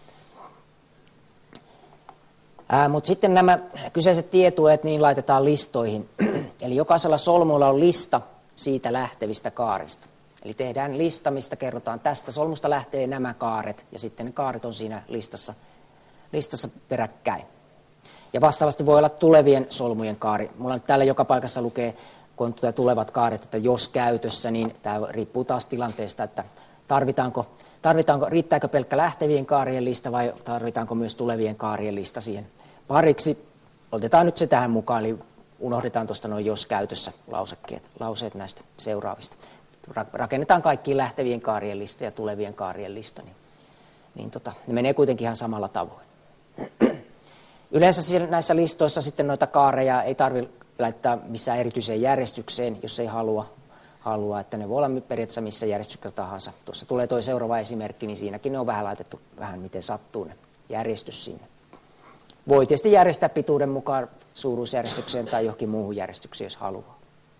Mutta sitten nämä kyseiset tietueet niin laitetaan listoihin, eli jokaisella solmulla on lista siitä lähtevistä kaarista. Eli tehdään lista, mistä kerrotaan, tästä solmusta lähtee nämä kaaret, ja sitten ne kaaret on siinä listassa, listassa peräkkäin. Ja vastaavasti voi olla tulevien solmujen kaari. Mulla nyt täällä joka paikassa lukee, kun on tulevat kaaret, että jos käytössä, niin tämä riippuu taas tilanteesta, että tarvitaanko, tarvitaanko, riittääkö pelkkä lähtevien kaarien lista vai tarvitaanko myös tulevien kaarien lista siihen pariksi. Otetaan nyt se tähän mukaan, eli unohdetaan tuosta noin jos käytössä lausekkeet, lauseet näistä seuraavista. Rakennetaan kaikkiin lähtevien kaarien lista ja tulevien kaarien lista, niin, niin tota, ne menee kuitenkin ihan samalla tavoin. Yleensä näissä listoissa sitten noita kaareja ei tarvitse laittaa missään erityiseen järjestykseen, jos ei halua, halua, että ne voi olla periaatteessa missä järjestyksessä tahansa. Tuossa tulee tuo seuraava esimerkki, niin siinäkin ne on vähän laitettu vähän miten sattuu ne järjestys sinne. Voi tietysti järjestää pituuden mukaan suuruusjärjestykseen tai johonkin muuhun järjestykseen, jos haluaa.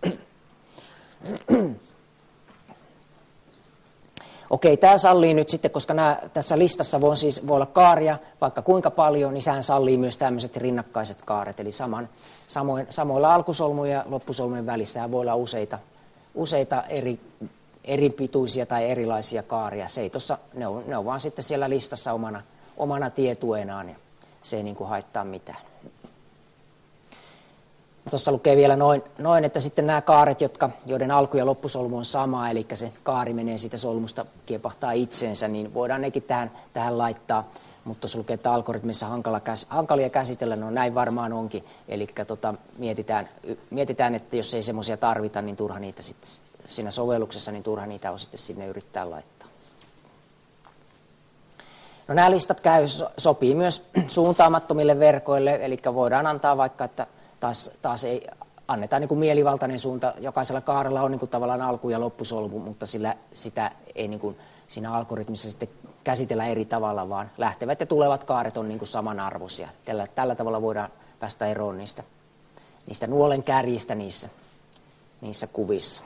Okei, tämä sallii nyt sitten, koska nämä, tässä listassa voi, siis, voi olla kaaria vaikka kuinka paljon, niin sehän sallii myös tämmöiset rinnakkaiset kaaret. Eli saman, samoin, samoilla alkusolmujen ja loppusolmujen välissä voi olla useita, useita eri, eri pituisia tai erilaisia kaaria. Se ei tossa, ne, on, ne on vaan sitten siellä listassa omana, omana tietuenaan ja se ei niin kuin haittaa mitään. Tuossa lukee vielä noin, noin, että sitten nämä kaaret, jotka, joiden alku- ja loppusolmu on sama, eli se kaari menee siitä solmusta, kiepahtaa itseensä, niin voidaan nekin tähän, tähän laittaa. Mutta tuossa lukee, että algoritmissa hankala, hankalia käsitellä, no näin varmaan onkin. Eli tota, mietitään, mietitään, että jos ei semmoisia tarvita, niin turha niitä sitten siinä sovelluksessa, niin turha niitä on sitten sinne yrittää laittaa. No nämä listat käy, sopii myös suuntaamattomille verkoille, eli voidaan antaa vaikka, että taas, taas ei annetaan niin kuin mielivaltainen suunta. Jokaisella kaarella on niin kuin tavallaan alku- ja loppusolmu, mutta sillä, sitä ei niin kuin siinä algoritmissa sitten käsitellä eri tavalla, vaan lähtevät ja tulevat kaaret on niin kuin samanarvoisia. Tällä, tällä tavalla voidaan päästä eroon niistä, niistä nuolen kärjistä niissä, niissä kuvissa.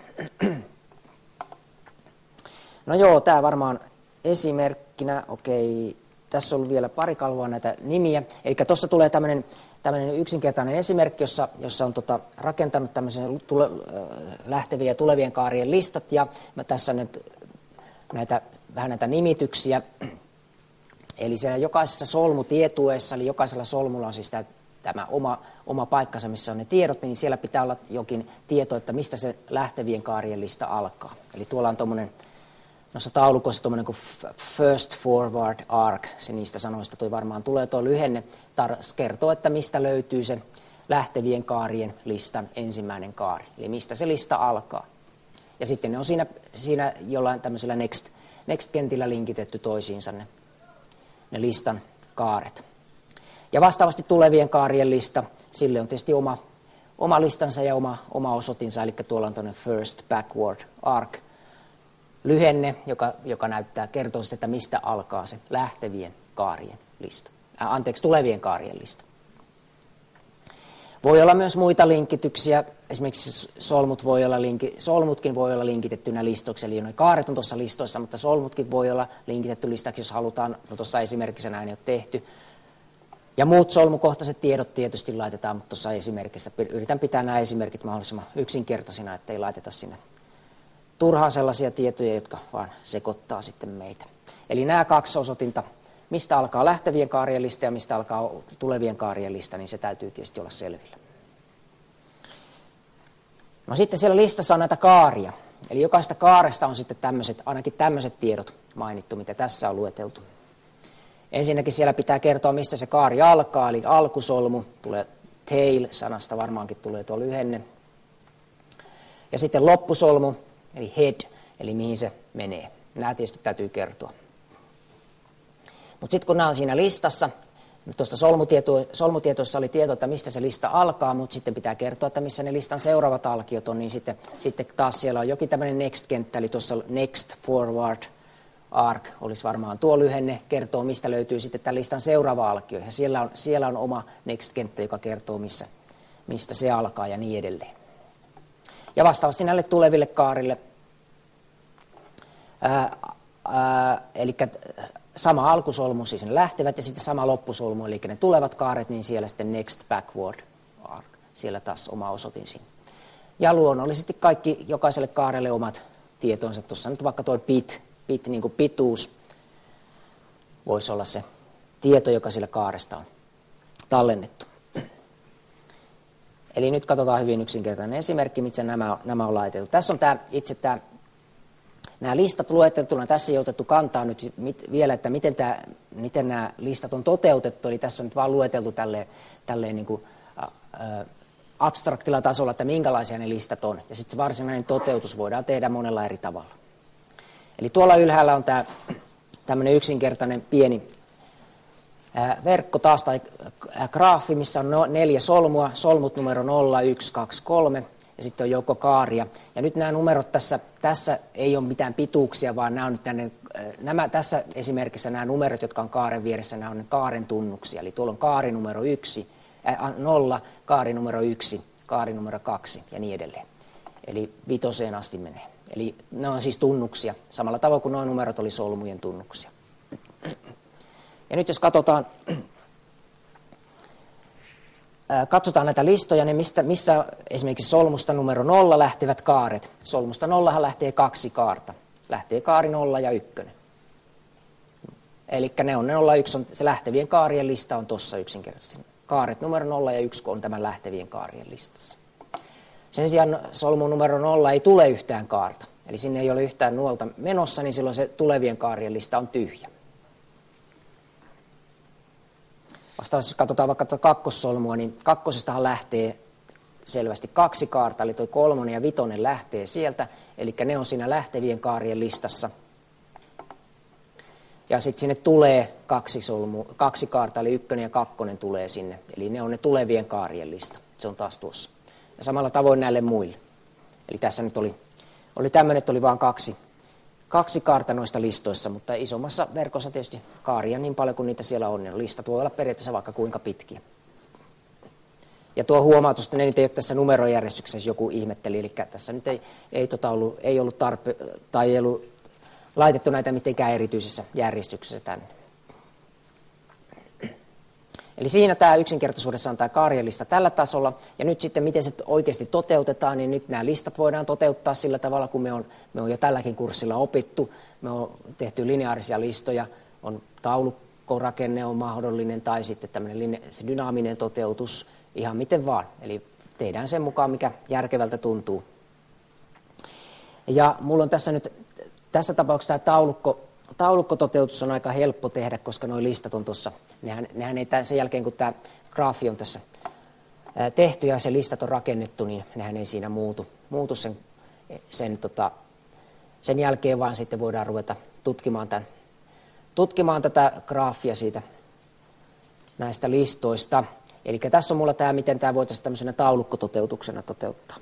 No joo, tämä varmaan esimerkkinä, okei, tässä on ollut vielä pari kalvoa näitä nimiä. Eli tuossa tulee tämmöinen tämmöinen yksinkertainen esimerkki, jossa, jossa on tota, rakentanut tämmöisen tule, lähtevien ja tulevien kaarien listat, ja mä tässä on nyt näitä, vähän näitä nimityksiä. Eli siellä jokaisessa solmutietueessa, eli jokaisella solmulla on siis tämä, tämä oma, oma paikkansa, missä on ne tiedot, niin siellä pitää olla jokin tieto, että mistä se lähtevien kaarien lista alkaa. Eli tuolla on tuommoinen, noissa taulukossa tuommoinen kuin First Forward Arc, se niistä sanoista toi varmaan tulee tuo lyhenne, tar- kertoo, että mistä löytyy se lähtevien kaarien listan ensimmäinen kaari, eli mistä se lista alkaa. Ja sitten ne on siinä, siinä jollain tämmöisellä next, next-kentillä linkitetty toisiinsa ne, ne listan kaaret. Ja vastaavasti tulevien kaarien lista, sille on tietysti oma, oma listansa ja oma, oma osoitinsa, eli tuolla on tuonne First Backward Arc, lyhenne, joka, joka näyttää, kertoo sitten, että mistä alkaa se lähtevien kaarien lista. Äh, anteeksi, tulevien kaarien lista. Voi olla myös muita linkityksiä. Esimerkiksi solmut voi olla linki, solmutkin voi olla linkitettynä listoksi, eli ne kaaret on tuossa listoissa, mutta solmutkin voi olla linkitetty listaksi, jos halutaan. No tuossa esimerkissä näin ei ole tehty. Ja muut solmukohtaiset tiedot tietysti laitetaan, mutta tuossa esimerkissä yritän pitää nämä esimerkit mahdollisimman yksinkertaisina, ettei laiteta sinne turhaan sellaisia tietoja, jotka vaan sekoittaa sitten meitä. Eli nämä kaksi osoitinta, mistä alkaa lähtevien kaarien lista ja mistä alkaa tulevien kaarien lista, niin se täytyy tietysti olla selvillä. No sitten siellä listassa on näitä kaaria. Eli jokaista kaaresta on sitten tämmöiset, ainakin tämmöiset tiedot mainittu, mitä tässä on lueteltu. Ensinnäkin siellä pitää kertoa, mistä se kaari alkaa, eli alkusolmu, tulee tail-sanasta varmaankin tulee tuo lyhenne. Ja sitten loppusolmu, eli head, eli mihin se menee. Nämä tietysti täytyy kertoa. Mutta sitten kun nämä on siinä listassa, tuosta solmutieto, solmutietoissa oli tieto, että mistä se lista alkaa, mutta sitten pitää kertoa, että missä ne listan seuraavat alkiot on, niin sitten, sitten taas siellä on jokin tämmöinen next-kenttä, eli tuossa next forward arc olisi varmaan tuo lyhenne, kertoo mistä löytyy sitten tämän listan seuraava alkio. Ja siellä on, siellä on oma next-kenttä, joka kertoo missä, mistä se alkaa ja niin edelleen. Ja vastaavasti näille tuleville kaarille, ää, ää, eli sama alkusolmu, siis ne lähtevät, ja sitten sama loppusolmu, eli ne tulevat kaaret, niin siellä sitten next backward arc, siellä taas oma osoitin siinä. Ja luonnollisesti kaikki jokaiselle kaarelle omat tietonsa, tuossa nyt vaikka tuo bit, bit niin kuin pituus, voisi olla se tieto, joka sillä kaaresta on tallennettu. Eli nyt katsotaan hyvin yksinkertainen esimerkki, miten nämä, nämä on laitettu. Tässä on tämä, itse tämä, nämä listat lueteltuna. Tässä ei otettu kantaa nyt mit, vielä, että miten, tämä, miten nämä listat on toteutettu. Eli tässä on nyt vaan lueteltu tälleen, tälleen niin kuin, ä, abstraktilla tasolla, että minkälaisia ne listat on. Ja sitten se varsinainen toteutus voidaan tehdä monella eri tavalla. Eli tuolla ylhäällä on tämä tämmöinen yksinkertainen pieni verkko taas tai graafi, missä on neljä solmua, solmut numero nolla, yksi, kaksi, kolme ja sitten on joukko kaaria. Ja nyt nämä numerot tässä, tässä ei ole mitään pituuksia, vaan nämä on nyt tänne, nämä, tässä esimerkissä nämä numerot, jotka on kaaren vieressä, nämä on kaaren tunnuksia. Eli tuolla on kaari numero yksi, äh, nolla, kaari numero yksi, kaari numero kaksi ja niin edelleen. Eli vitoseen asti menee. Eli ne on siis tunnuksia, samalla tavalla kuin nuo numerot oli solmujen tunnuksia. Ja nyt jos katsotaan, katsotaan näitä listoja, niin mistä, missä esimerkiksi solmusta numero nolla lähtevät kaaret. Solmusta nollahan lähtee kaksi kaarta. Lähtee kaari nolla ja ykkönen. Eli ne on nolla, yksi on se lähtevien kaarien lista on tuossa yksinkertaisesti. Kaaret numero nolla ja yksi on tämän lähtevien kaarien listassa. Sen sijaan solmun numero nolla ei tule yhtään kaarta. Eli sinne ei ole yhtään nuolta menossa, niin silloin se tulevien kaarien lista on tyhjä. Vastaavasti jos katsotaan vaikka tuota kakkossolmua, niin kakkosestahan lähtee selvästi kaksi kaarta, eli tuo kolmonen ja vitonen lähtee sieltä, eli ne on siinä lähtevien kaarien listassa. Ja sitten sinne tulee kaksi, solmu, kaksi kaarta, eli ykkönen ja kakkonen tulee sinne. Eli ne on ne tulevien kaarien lista. Se on taas tuossa. Ja samalla tavoin näille muille. Eli tässä nyt oli, oli tämmöinen, että oli vain kaksi, kaksi kaarta noista listoissa, mutta isommassa verkossa tietysti kaaria niin paljon kuin niitä siellä on. Niin listat voi olla periaatteessa vaikka kuinka pitkiä. Ja tuo huomautus, että ne nyt ei ole tässä numerojärjestyksessä, joku ihmetteli, eli tässä nyt ei, ei, tota ollut, ei ollut tarpe, tai ei ollut laitettu näitä mitenkään erityisessä järjestyksessä tänne. Eli siinä tämä yksinkertaisuudessa on tämä kaarien lista tällä tasolla, ja nyt sitten miten se oikeasti toteutetaan, niin nyt nämä listat voidaan toteuttaa sillä tavalla, kun me on, me on jo tälläkin kurssilla opittu, me on tehty lineaarisia listoja, on taulukkorakenne on mahdollinen, tai sitten tämmöinen se dynaaminen toteutus, ihan miten vaan. Eli tehdään sen mukaan, mikä järkevältä tuntuu. Ja mulla on tässä nyt, tässä tapauksessa tämä taulukko, taulukkototeutus on aika helppo tehdä, koska nuo listat on tuossa. Nehän, nehän ei sen jälkeen, kun tämä graafi on tässä tehty ja se listat on rakennettu, niin nehän ei siinä muutu, muutu sen, sen, tota, sen jälkeen, vaan sitten voidaan ruveta tutkimaan, tämän, tutkimaan tätä graafia siitä näistä listoista. Eli tässä on mulla tämä, miten tämä voitaisiin tämmöisenä taulukkototeutuksena toteuttaa.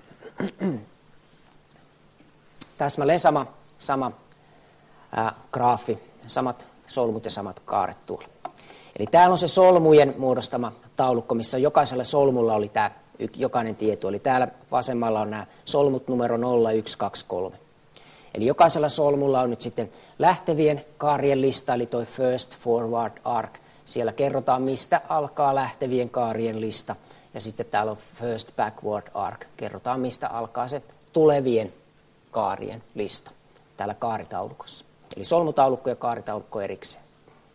Täsmälleen sama, sama ää, graafi, samat solmut ja samat kaaret tuolla. Eli täällä on se solmujen muodostama taulukko, missä jokaisella solmulla oli tämä jokainen tieto. Eli täällä vasemmalla on nämä solmut numero nolla, yksi, kaksi, kolme. Eli jokaisella solmulla on nyt sitten lähtevien kaarien lista, eli toi first forward arc. Siellä kerrotaan, mistä alkaa lähtevien kaarien lista. Ja sitten täällä on first backward arc. Kerrotaan, mistä alkaa se tulevien kaarien lista täällä kaaritaulukossa. Eli solmutaulukko ja kaaritaulukko erikseen.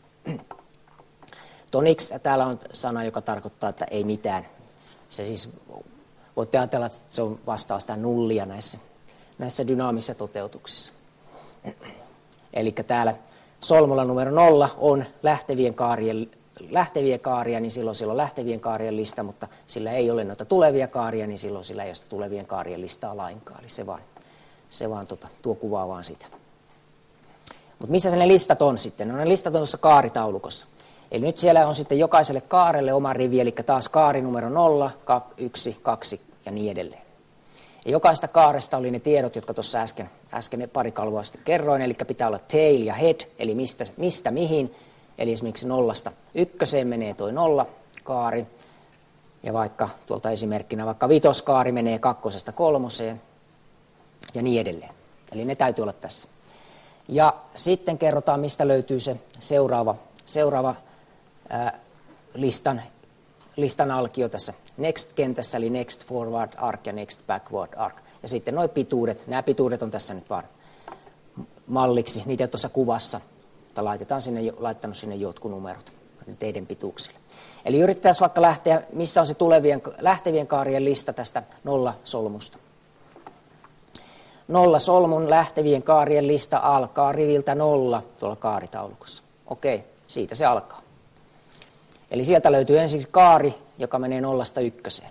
Tonix, täällä on sana, joka tarkoittaa, että ei mitään. Se siis, voitte ajatella, että se on vastaus sitä nullia näissä, näissä dynaamisissa toteutuksissa. Eli täällä solmulla numero nolla on lähtevien kaarien, lähtevien kaaria, niin silloin sillä on lähtevien kaarien lista, mutta sillä ei ole noita tulevia kaaria, niin silloin sillä ei ole tulevien kaarien listaa lainkaan. Eli se vaan, se vaan tota, tuo kuvaa vaan sitä. Mutta missä ne listat on sitten? No ne listat on tuossa kaaritaulukossa. Eli nyt siellä on sitten jokaiselle kaarelle oma rivi, eli taas kaari numero nolla, yksi, kaksi ja niin edelleen. Ja jokaista kaaresta oli ne tiedot, jotka tuossa äsken, äsken pari kalvoa sitten kerroin, eli pitää olla tail ja head, eli mistä, mistä mihin. Eli esimerkiksi nollasta ykköseen menee toi nolla kaari, ja vaikka tuolta esimerkkinä vaikka vitoskaari menee kakkosesta kolmoseen, ja niin edelleen. Eli ne täytyy olla tässä. Ja sitten kerrotaan, mistä löytyy se seuraava, seuraava ää, listan, listan alkio tässä next-kentässä, eli next forward arc ja next backward arc. Ja sitten nuo pituudet, nämä pituudet on tässä nyt vaan malliksi, niitä on tuossa kuvassa, mutta laitetaan sinne, laittanut sinne jotkut numerot teidän pituuksille. Eli yritetään vaikka lähteä, missä on se tulevien, lähtevien kaarien lista tästä nolla-solmusta. Nolla solmun lähtevien kaarien lista alkaa riviltä nolla tuolla kaaritaulukossa. Okei, siitä se alkaa. Eli sieltä löytyy ensiksi kaari, joka menee nollasta ykköseen.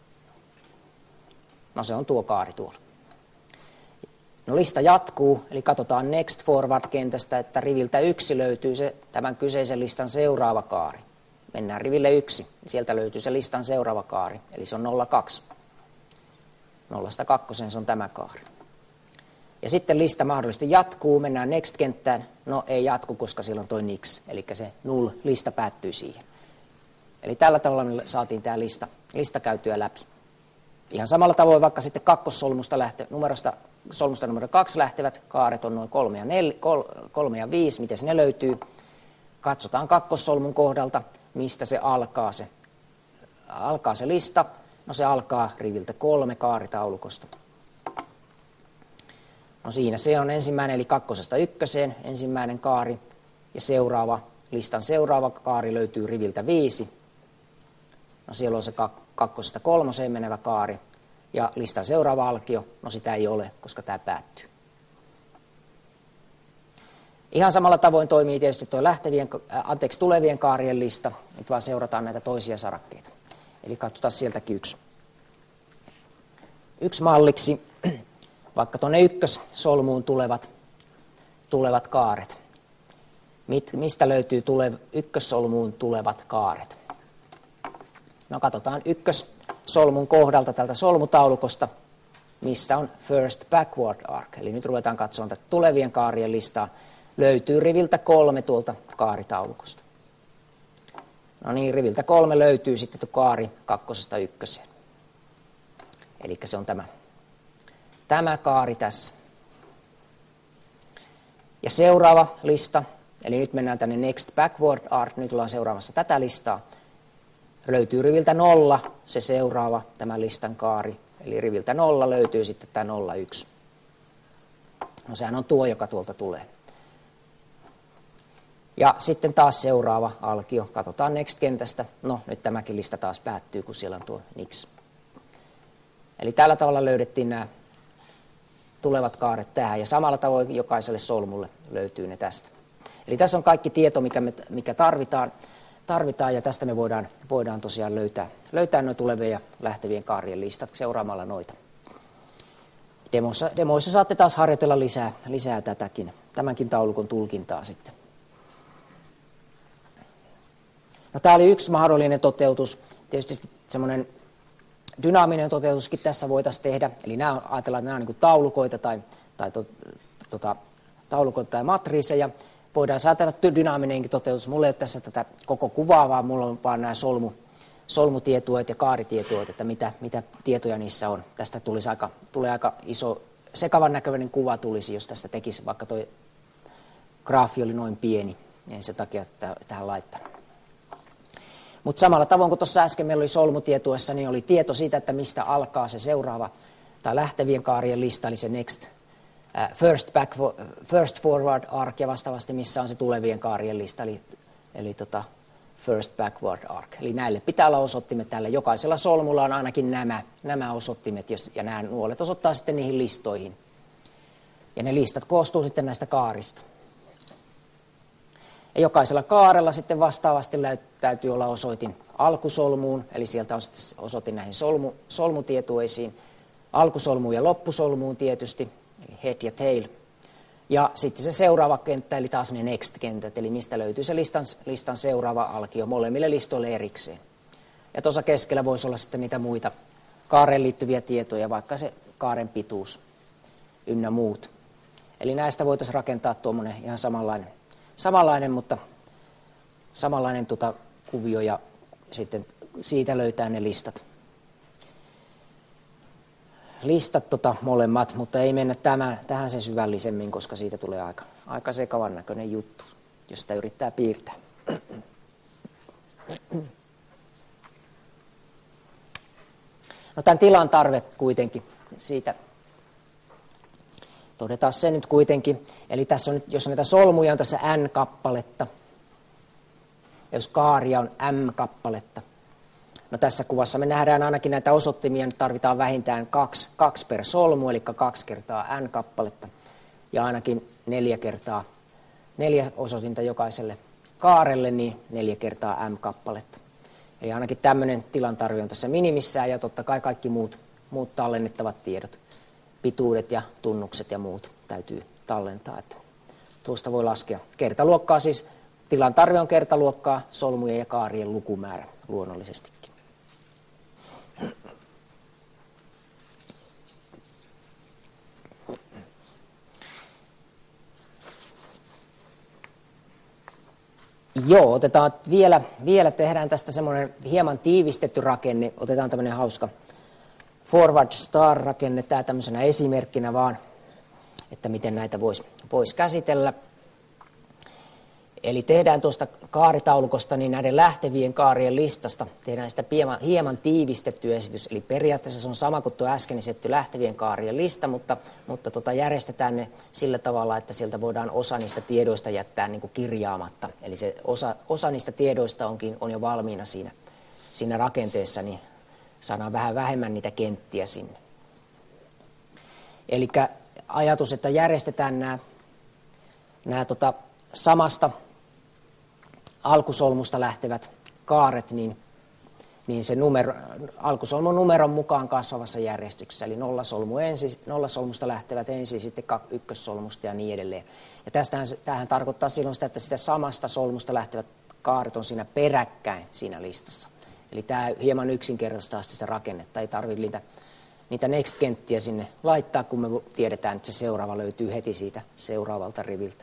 No se on tuo kaari tuolla. No lista jatkuu, eli katsotaan next forward-kentästä, että riviltä yksi löytyy se tämän kyseisen listan seuraava kaari. Mennään riville yksi, sieltä löytyy se listan seuraava kaari, eli se on nolla kaksi. Nollasta kakkoseen se on tämä kaari. Ja sitten lista mahdollisesti jatkuu, mennään next-kenttään. No ei jatku, koska siellä on toi nix, eli se null-lista päättyy siihen. Eli tällä tavalla me saatiin tämä lista, lista käytyä läpi. Ihan samalla tavoin vaikka sitten kakkossolmusta lähtee, numerosta, solmusta numero kaksi lähtevät kaaret on noin kolme ja, nel, kol, kolme ja viisi, miten ne löytyy. Katsotaan kakkossolmun kohdalta, mistä se alkaa se, alkaa se lista. No se alkaa riviltä kolme kaaritaulukosta. No siinä se on ensimmäinen, eli kakkosesta ykköseen ensimmäinen kaari, ja seuraava, listan seuraava kaari löytyy riviltä viisi. No siellä on se kakkosesta kolmoseen menevä kaari, ja listan seuraava alkio, no sitä ei ole, koska tämä päättyy. Ihan samalla tavoin toimii tietysti tuo lähtevien, äh, anteeksi, tulevien kaarien lista, nyt vaan seurataan näitä toisia sarakkeita. Eli katsotaan sieltäkin yksi, yksi malliksi. Vaikka tuonne ykkössolmuun tulevat, tulevat kaaret. mit, mistä löytyy tule, ykkössolmuun tulevat kaaret. No katsotaan ykkössolmun kohdalta tältä solmutaulukosta, missä on first backward arc. Eli nyt ruvetaan katsomaan tätä tulevien kaarien listaa. Löytyy riviltä kolme tuolta kaaritaulukosta. No niin, riviltä kolme löytyy sitten tuo kaari kakkosesta ykköseen. Eli se on tämä, tämä kaari tässä. Ja seuraava lista, eli nyt mennään tänne next backward arc, nyt ollaan seuraamassa tätä listaa. Löytyy riviltä nolla se seuraava, tämä listan kaari. Eli riviltä nolla löytyy sitten tämä nolla yksi. No sehän on tuo, joka tuolta tulee. Ja sitten taas seuraava alkio. Katsotaan next-kentästä. No nyt tämäkin lista taas päättyy, kun siellä on tuo nix. Eli tällä tavalla löydettiin nämä tulevat kaaret tähän. Ja samalla tavoin jokaiselle solmulle löytyy ne tästä. Eli tässä on kaikki tieto, mikä, me, mikä tarvitaan. tarvitaan. Ja tästä me voidaan, voidaan tosiaan löytää, löytää nuo tulevien ja lähtevien kaarien listat seuraamalla noita. Demoissa, demoissa saatte taas harjoitella lisää, lisää tätäkin, tämänkin taulukon tulkintaa sitten. No, tämä oli yksi mahdollinen toteutus. Tietysti semmoinen dynaaminen toteutuskin tässä voitaisiin tehdä. Eli nämä, ajatellaan, että nämä on niin kuin taulukoita tai, tai to, tota, taulukoita tai matriiseja. Voidaan ajatella dynaaminenkin toteutus. Mulla ei ole tässä tätä koko kuvaa, vaan mulla on vaan nämä solmu, solmutietueet ja kaaritietueet, että mitä, mitä tietoja niissä on. Tästä tulisi aika, tulee aika iso, sekavan näköinen kuva tulisi, jos tässä tekisi, vaikka tuo graafi oli noin pieni. En sen takia tähän laittanut. Mutta samalla tavoin kuin tuossa äsken meillä oli solmutietuessa, niin oli tieto siitä, että mistä alkaa se seuraava tai lähtevien kaarien lista, eli se next, uh, first, back, first forward arc, ja vastaavasti missä on se tulevien kaarien lista, eli, eli tota first backward arc. Eli näille pitää olla osoittimet tällä. Jokaisella solmulla on ainakin nämä, nämä osoittimet, ja nämä nuolet osoittaa sitten niihin listoihin. Ja ne listat koostuu sitten näistä kaarista. Ja jokaisella kaarella sitten vastaavasti täytyy olla osoitin alkusolmuun, eli sieltä on sitten osoitin näihin solmu, solmutietueisiin, alkusolmuun ja loppusolmuun tietysti, eli head ja tail. Ja sitten se seuraava kenttä, eli taas ne next-kentät, eli mistä löytyy se listan, listan seuraava alkio molemmille listoille erikseen. Ja tuossa keskellä voisi olla sitten niitä muita kaareen liittyviä tietoja, vaikka se kaaren pituus ynnä muut. Eli näistä voitaisiin rakentaa tuommoinen ihan samanlainen. Samanlainen, mutta samanlainen tuota kuvio ja sitten siitä löytää ne listat. Listat tota molemmat, mutta ei mennä tämän, tähän sen syvällisemmin, koska siitä tulee aika, aika sekavan näköinen juttu, jos sitä yrittää piirtää. No tämän tilan tarve kuitenkin, siitä todetaan se nyt kuitenkin. Eli tässä on, jos näitä solmuja on tässä n-kappaletta, ja jos kaaria on m-kappaletta. No tässä kuvassa me nähdään ainakin näitä osoittimia, nyt tarvitaan vähintään kaksi, kaksi per solmu, eli kaksi kertaa n-kappaletta, ja ainakin neljä kertaa, neljä osoitinta jokaiselle kaarelle, niin neljä kertaa m-kappaletta. Eli ainakin tämmöinen tilan tarve on tässä minimissään, ja totta kai kaikki muut, muut tallennettavat tiedot. Pituudet ja tunnukset ja muut täytyy tallentaa. Että tuosta voi laskea kertaluokkaa, siis tilan tarve on kertaluokkaa, solmujen ja kaarien lukumäärä luonnollisestikin. Joo, otetaan vielä, vielä tehdään tästä semmoinen hieman tiivistetty rakenne, otetaan tämmöinen hauska forward star-rakenne, tämä tämmöisenä esimerkkinä vaan, että miten näitä voisi vois käsitellä. Eli tehdään tuosta kaaritaulukosta niin näiden lähtevien kaarien listasta, tehdään sitä hieman, hieman tiivistetty esitys. Eli periaatteessa se on sama kuin tuo äsken esitetty lähtevien kaarien lista, mutta, mutta tota järjestetään ne sillä tavalla, että sieltä voidaan osa niistä tiedoista jättää niin kuin kirjaamatta. Eli se osa, osa niistä tiedoista onkin, on jo valmiina siinä, siinä rakenteessa, niin saadaan vähän vähemmän niitä kenttiä sinne. Eli ajatus, että järjestetään nämä, nämä tota samasta alkusolmusta lähtevät kaaret, niin, niin se numero, alkusolmun numeron mukaan kasvavassa järjestyksessä. Eli nollasolmu ensin, nollasolmusta lähtevät ensin, sitten ykkössolmusta ja niin edelleen. Ja tästähän, tämähän tarkoittaa silloin sitä, että sitä samasta solmusta lähtevät kaaret on siinä peräkkäin siinä listassa. Eli tämä hieman yksinkertaistaa sitä rakennetta. Ei tarvitse niitä, niitä next-kenttiä sinne laittaa, kun me tiedetään, että se seuraava löytyy heti siitä seuraavalta riviltä.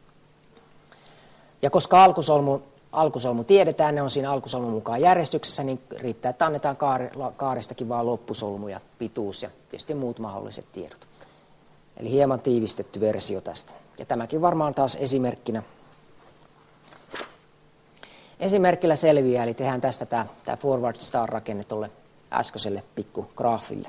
Ja koska alkusolmu, alkusolmu tiedetään, ne on siinä alkusolmun mukaan järjestyksessä, niin riittää, että annetaan kaari, kaaristakin vaan loppusolmu ja pituus ja tietysti muut mahdolliset tiedot. Eli hieman tiivistetty versio tästä. Ja tämäkin varmaan taas esimerkkinä. Esimerkillä selviää, eli tehdään tästä tämä, tämä forward star-rakenne tuolle äskeiselle pikkugraafille.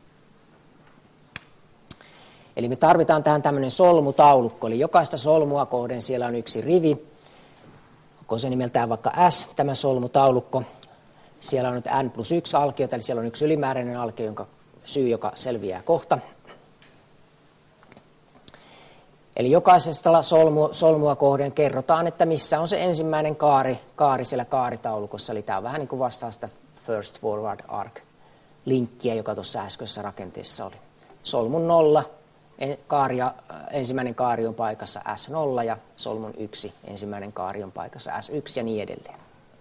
Eli me tarvitaan tähän tämmöinen solmutaulukko, eli jokaista solmua kohden siellä on yksi rivi. Onko se nimeltään vaikka S, tämä solmutaulukko. Siellä on nyt n plus yksi alkiota, eli siellä on yksi ylimääräinen alkio, jonka syy, joka selviää kohta. Eli jokaisesta solmu, solmua kohden kerrotaan, että missä on se ensimmäinen kaari, kaari siellä kaaritaulukossa. Eli tämä on vähän niin kuin vastaa sitä first forward arc linkkiä, joka tuossa äskeisessä rakenteessa oli. Solmun nolla, kaaria, ensimmäinen kaari on paikassa S nolla ja solmun yksi, ensimmäinen kaari on paikassa S yksi ja niin edelleen.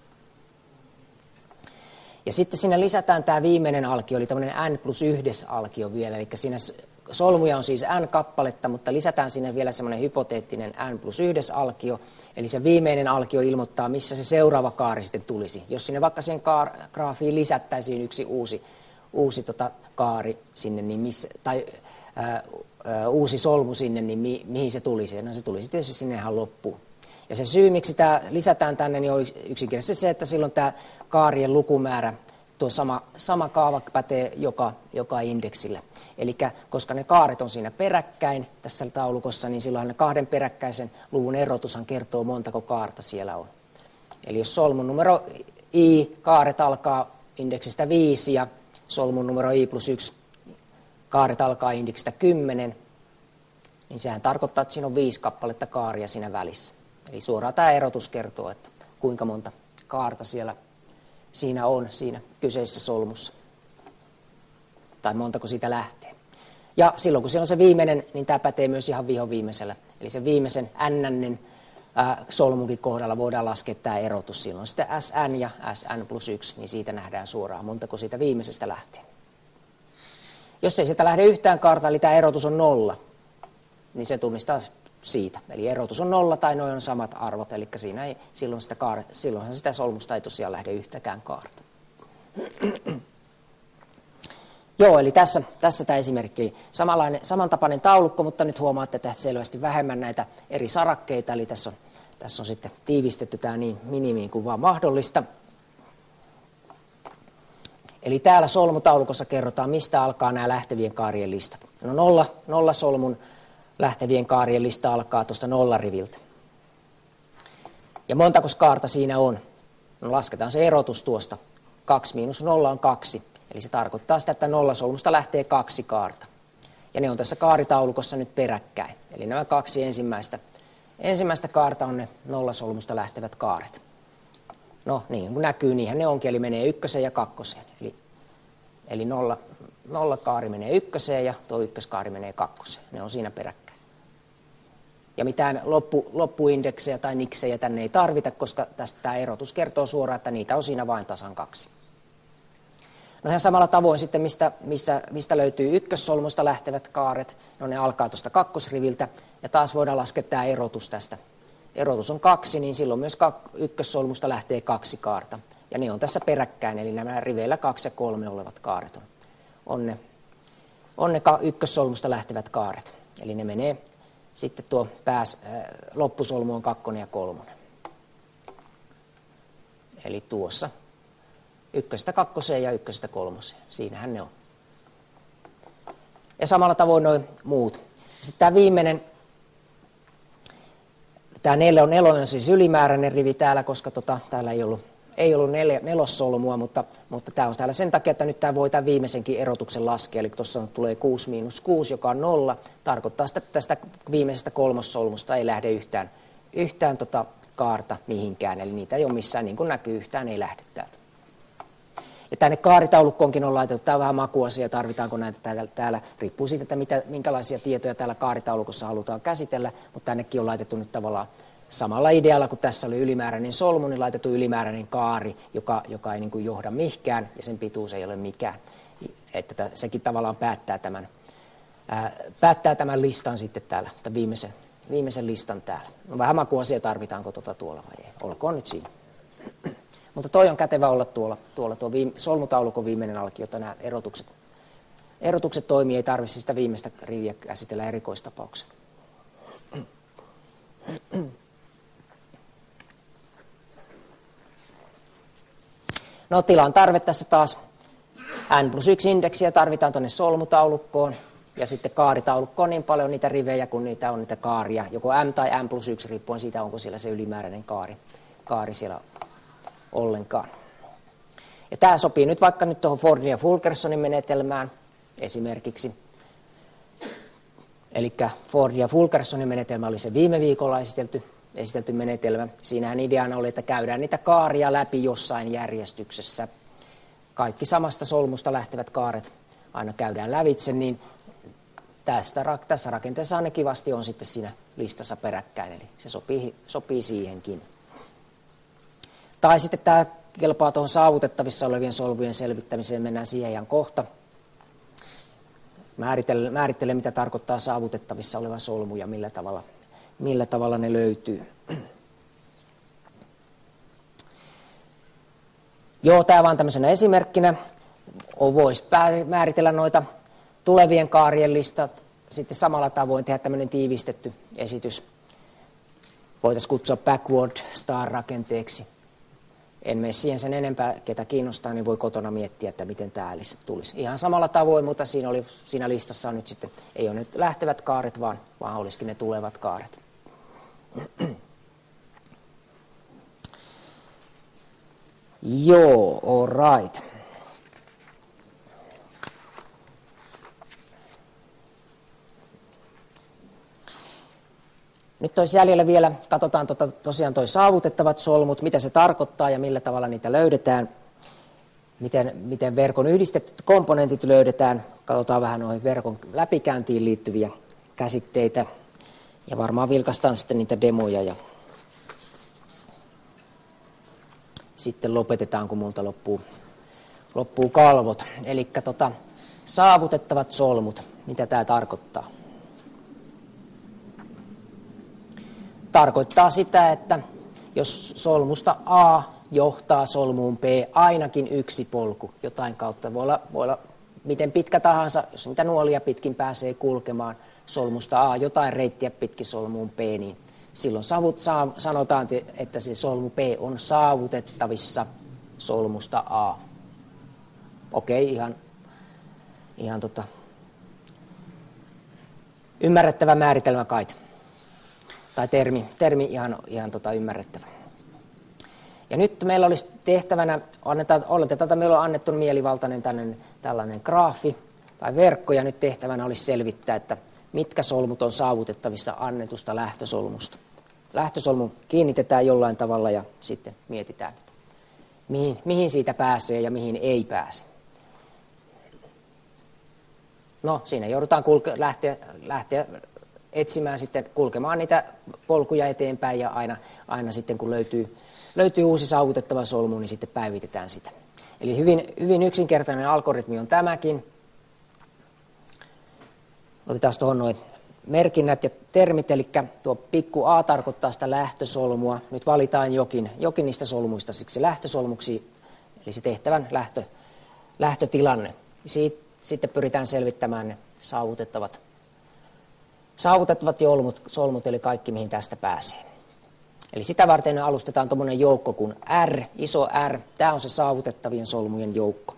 Ja sitten siinä lisätään tämä viimeinen alkio, eli tämmöinen n plus yksi alkio vielä, eli siinä solmuja on siis n kappaletta, mutta lisätään sinne vielä semmoinen hypoteettinen n plus yksi alkio, eli se viimeinen alkio ilmoittaa, missä se seuraava kaari sitten tulisi. Jos sinne vaikka sen kaar- graafiin lisättäisiin yksi uusi, uusi tota kaari sinne, niin missä, tai ää, ää, uusi solmu sinne, niin mi, mihin se tulisi? No se tulisi tietysti sinne ihan loppuun. Ja se syy, miksi tämä lisätään tänne, niin on yksinkertaisesti se, että silloin tämä kaarien lukumäärä, tuo sama, sama kaava pätee joka, joka indeksille. Eli koska ne kaaret on siinä peräkkäin tässä taulukossa, niin silloin ne kahden peräkkäisen luvun erotushan kertoo, montako kaarta siellä on. Eli jos solmun numero i, kaaret alkaa indeksistä viisi ja solmun numero i plus yksi, kaaret alkaa indeksistä kymmenen, niin sehän tarkoittaa, että siinä on viisi kappaletta kaaria siinä välissä. Eli suoraan tämä erotus kertoo, että kuinka monta kaarta siellä siinä on siinä kyseisessä solmussa. Tai montako siitä lähtee. Ja silloin kun siellä on se viimeinen, niin tämä pätee myös ihan viho viimeisellä. Eli se viimeisen n-nen solmunkin kohdalla voidaan laskea tämä erotus. Silloin sitten sn ja sn plus yksi, niin siitä nähdään suoraan, montako siitä viimeisestä lähtee. Jos ei sieltä lähde yhtään kaarta, eli tämä erotus on nolla, niin se tunnistaa siitä. Eli erotus on nolla tai noin on samat arvot, eli siinä ei, silloin sitä kaare, silloinhan sitä solmusta ei tosiaan lähde yhtäkään kaarta. Joo, eli tässä, tässä tämä esimerkki. Samanlainen, samantapainen taulukko, mutta nyt huomaatte, että selvästi vähemmän näitä eri sarakkeita, eli tässä on, tässä on sitten tiivistetty tämä niin minimiin kuin vaan mahdollista. Eli täällä solmutaulukossa kerrotaan, mistä alkaa nämä lähtevien kaarien listat. No nolla, nolla solmun lähtevien kaarien lista alkaa tuosta nollariviltä. Ja montako kaarta siinä on? No lasketaan se erotus tuosta. kaksi miinus nolla on kaksi. Eli se tarkoittaa sitä, että nollasolmusta lähtee kaksi kaarta. Ja ne on tässä kaaritaulukossa nyt peräkkäin. Eli nämä kaksi ensimmäistä, ensimmäistä kaarta on ne nollasolmusta lähtevät kaaret. No niin, kun näkyy, niinhän ne onkin, eli menee ykköseen ja kakkoseen. Eli, eli nolla, nolla kaari menee ykköseen ja tuo ykköskaari menee kakkoseen. Ne on siinä peräkkäin. Ja mitään loppu, loppuindeksejä tai niksejä tänne ei tarvita, koska tästä tämä erotus kertoo suoraan, että niitä on siinä vain tasan kaksi. No ihan samalla tavoin sitten, mistä, missä, mistä löytyy ykkössolmusta lähtevät kaaret, no ne alkaa tuosta kakkosriviltä, ja taas voidaan laskea tämä erotus tästä. Erotus on kaksi, niin silloin myös ykkössolmusta lähtee kaksi kaarta. Ja ne on tässä peräkkäin, eli nämä riveillä kaksi ja kolme olevat kaaret on, on ne, on ne ykkössolmusta lähtevät kaaret. Eli ne menee, sitten tuo pääs, äh, loppusolmu on kakkonen ja kolmonen. Eli tuossa ykkösestä kakkoseen ja ykkösestä kolmoseen. Siinähän ne on. Ja samalla tavoin noin muut. Sitten tämä viimeinen, tämä neljä on nelonen on siis ylimääräinen rivi täällä, koska tota, täällä ei ollut, ei ollut neljä, nelossolmua, mutta, mutta tämä on täällä sen takia, että nyt tämä voi tämän viimeisenkin erotuksen laskea. Eli tuossa tulee kuusi miinus kuusi, joka on nolla. Tarkoittaa sitä, että tästä viimeisestä kolmossolmusta ei lähde yhtään, yhtään tota kaarta mihinkään. Eli niitä ei ole missään, niin kuin näkyy, yhtään ei lähde täältä. Ja tänne kaaritaulukkoonkin on laitettu, tämä on vähän makuasia, tarvitaanko näitä täällä, täällä riippuu siitä, että mitä, minkälaisia tietoja täällä kaaritaulukossa halutaan käsitellä, mutta tännekin on laitettu nyt tavallaan samalla idealla, kun tässä oli ylimääräinen solmu, niin laitettu ylimääräinen kaari, joka, joka ei niin kuin johda mihinkään, ja sen pituus ei ole mikään. Että sekin tavallaan päättää tämän, ää, päättää tämän listan sitten täällä, tämän viimeisen, viimeisen listan täällä. No vähän makuasia, tarvitaanko tuota tuolla vai ei. Olkoon nyt siinä. Mutta toi on kätevä olla tuolla, tuolla tuo viime, solmutaulukon viimeinen alki, jotta nämä erotukset, erotukset toimii, ei tarvitse sitä viimeistä riviä käsitellä erikoistapauksena. No tilan tarve tässä taas. N plus yksi indeksiä tarvitaan tuonne solmutaulukkoon ja sitten kaaritaulukkoon niin paljon niitä rivejä, kun niitä on niitä kaaria. Joko M tai M plus yksi riippuen siitä, onko siellä se ylimääräinen kaari, kaari siellä ollenkaan. Ja tämä sopii nyt vaikka nyt tuohon Fordin ja Fulkersonin menetelmään esimerkiksi. Eli Fordin ja Fulkersonin menetelmä oli se viime viikolla esitelty, esitelty menetelmä. Siinähän ideana oli, että käydään niitä kaaria läpi jossain järjestyksessä. Kaikki samasta solmusta lähtevät kaaret aina käydään lävitse, niin tästä, tässä rakenteessa ne kivasti on sitten siinä listassa peräkkäin, eli se sopii, sopii siihenkin. Tai sitten tämä kelpaa tuohon saavutettavissa olevien solmujen selvittämiseen, mennään siihen ihan kohta. Määrittele, määrittele mitä tarkoittaa saavutettavissa oleva solmu ja millä tavalla, millä tavalla ne löytyy. Joo, tämä vaan tämmöisenä esimerkkinä. Voisi määritellä noita tulevien kaarien listat. Sitten samalla tavoin tehdä tämmöinen tiivistetty esitys. Voitaisiin kutsua backward star-rakenteeksi. En mene siihen sen enempää, ketä kiinnostaa, niin voi kotona miettiä, että miten tämä tulisi. Ihan samalla tavoin, mutta siinä, oli, siinä listassa on nyt sitten, ei ole nyt lähtevät kaaret, vaan, vaan olisikin ne tulevat kaaret. Joo, all right. Nyt olisi jäljellä vielä, katsotaan tota, tosiaan toi saavutettavat solmut, mitä se tarkoittaa ja millä tavalla niitä löydetään. Miten, miten verkon yhdistetyt komponentit löydetään. Katsotaan vähän noihin verkon läpikäyntiin liittyviä käsitteitä. Ja varmaan vilkaistaan sitten niitä demoja ja sitten lopetetaan, kun multa loppuu, loppuu kalvot. Eli tota, saavutettavat solmut, mitä tämä tarkoittaa? Tarkoittaa sitä, että jos solmusta A johtaa solmuun B ainakin yksi polku jotain kautta, voi olla, voi olla miten pitkä tahansa, jos niitä nuolia pitkin pääsee kulkemaan solmusta A jotain reittiä pitkin solmuun B, niin silloin savut, saa, sanotaan, että se solmu B on saavutettavissa solmusta A. Okei, ihan, ihan tota, ymmärrettävä määritelmä kai. Tai termi, termi ihan, ihan tota ymmärrettävä. Ja nyt meillä olisi tehtävänä, annetaan, oletetaan, että meillä on annettu mielivaltainen tällainen, tällainen graafi tai verkko, ja nyt tehtävänä olisi selvittää, että mitkä solmut on saavutettavissa annetusta lähtösolmusta. Lähtösolmu kiinnitetään jollain tavalla ja sitten mietitään, mihin, mihin siitä pääsee ja mihin ei pääse. No, siinä joudutaan kulke, lähteä, lähteä etsimään sitten, kulkemaan niitä polkuja eteenpäin ja aina, aina sitten kun löytyy, löytyy uusi saavutettava solmu, niin sitten päivitetään sitä. Eli hyvin, hyvin yksinkertainen algoritmi on tämäkin. Otetaan tuohon noin merkinnät ja termit, eli tuo pikku a tarkoittaa sitä lähtösolmua. Nyt valitaan jokin, jokin niistä solmuista siksi lähtösolmuksi, eli se tehtävän lähtö, lähtötilanne. Siitä, sitten pyritään selvittämään ne saavutettavat, saavutettavat jolmut, solmut, eli kaikki mihin tästä pääsee. Eli sitä varten alustetaan tuommoinen joukko kuin R, iso R. Tämä on se saavutettavien solmujen joukko.